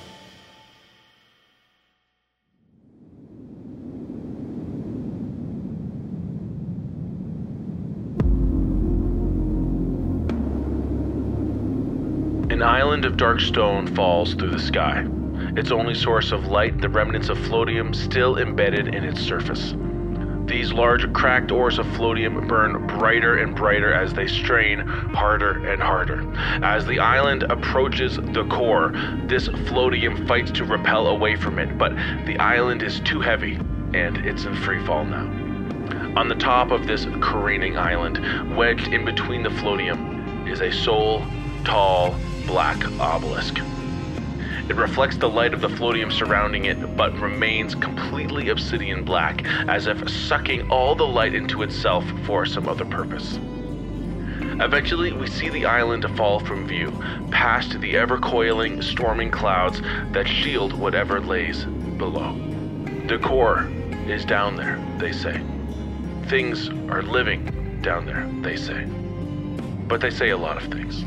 An island of dark stone falls through the sky. Its only source of light, the remnants of floatium still embedded in its surface. These large cracked ores of floatium burn brighter and brighter as they strain harder and harder. As the island approaches the core, this floatium fights to repel away from it, but the island is too heavy, and it's in free fall now. On the top of this careening island, wedged in between the floatium, is a sole, tall, black obelisk. It reflects the light of the floatium surrounding it, but remains completely obsidian black, as if sucking all the light into itself for some other purpose. Eventually, we see the island fall from view, past the ever-coiling, storming clouds that shield whatever lays below. The core is down there, they say. Things are living down there, they say. But they say a lot of things.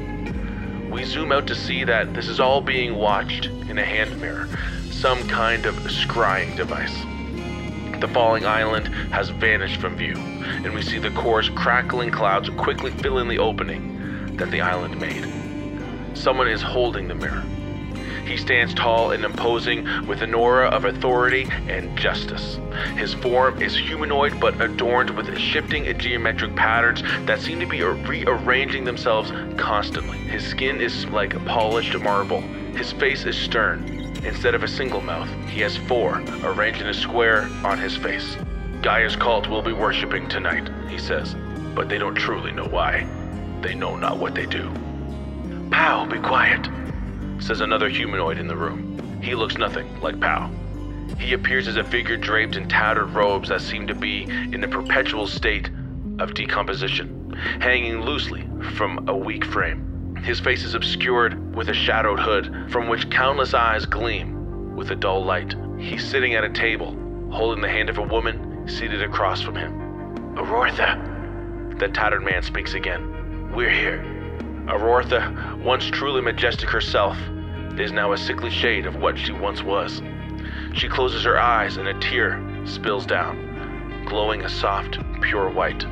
We zoom out to see that this is all being watched in a hand mirror, some kind of scrying device. The falling island has vanished from view, and we see the core's crackling clouds quickly filling the opening that the island made. Someone is holding the mirror. He stands tall and imposing with an aura of authority and justice. His form is humanoid but adorned with shifting geometric patterns that seem to be rearranging themselves constantly. His skin is like polished marble. His face is stern. Instead of a single mouth, he has four, arranged in a square on his face. Gaia's cult will be worshipping tonight, he says, but they don't truly know why. They know not what they do. Pow, be quiet, says another humanoid in the room. He looks nothing like Pow. He appears as a figure draped in tattered robes that seem to be in a perpetual state of decomposition, hanging loosely from a weak frame. His face is obscured with a shadowed hood from which countless eyes gleam with a dull light. He's sitting at a table, holding the hand of a woman seated across from him. Aurortha, the tattered man speaks again. We're here. Aurortha, once truly majestic herself, is now a sickly shade of what she once was. She closes her eyes and a tear spills down, glowing a soft, pure white.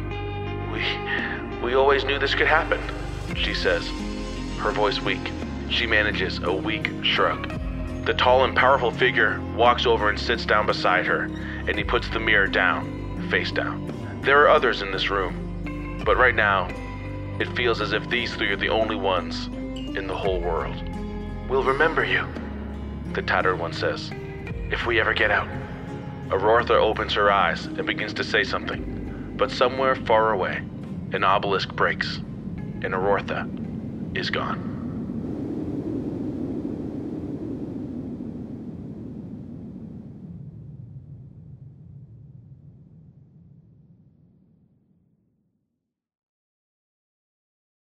We, we always knew this could happen, she says, her voice weak. She manages a weak shrug. The tall and powerful figure walks over and sits down beside her, and he puts the mirror down, face down. There are others in this room, but right now, it feels as if these three are the only ones in the whole world. We'll remember you, the tattered one says, if we ever get out. Aurortha opens her eyes and begins to say something, but somewhere far away, an obelisk breaks, and Aurortha is gone.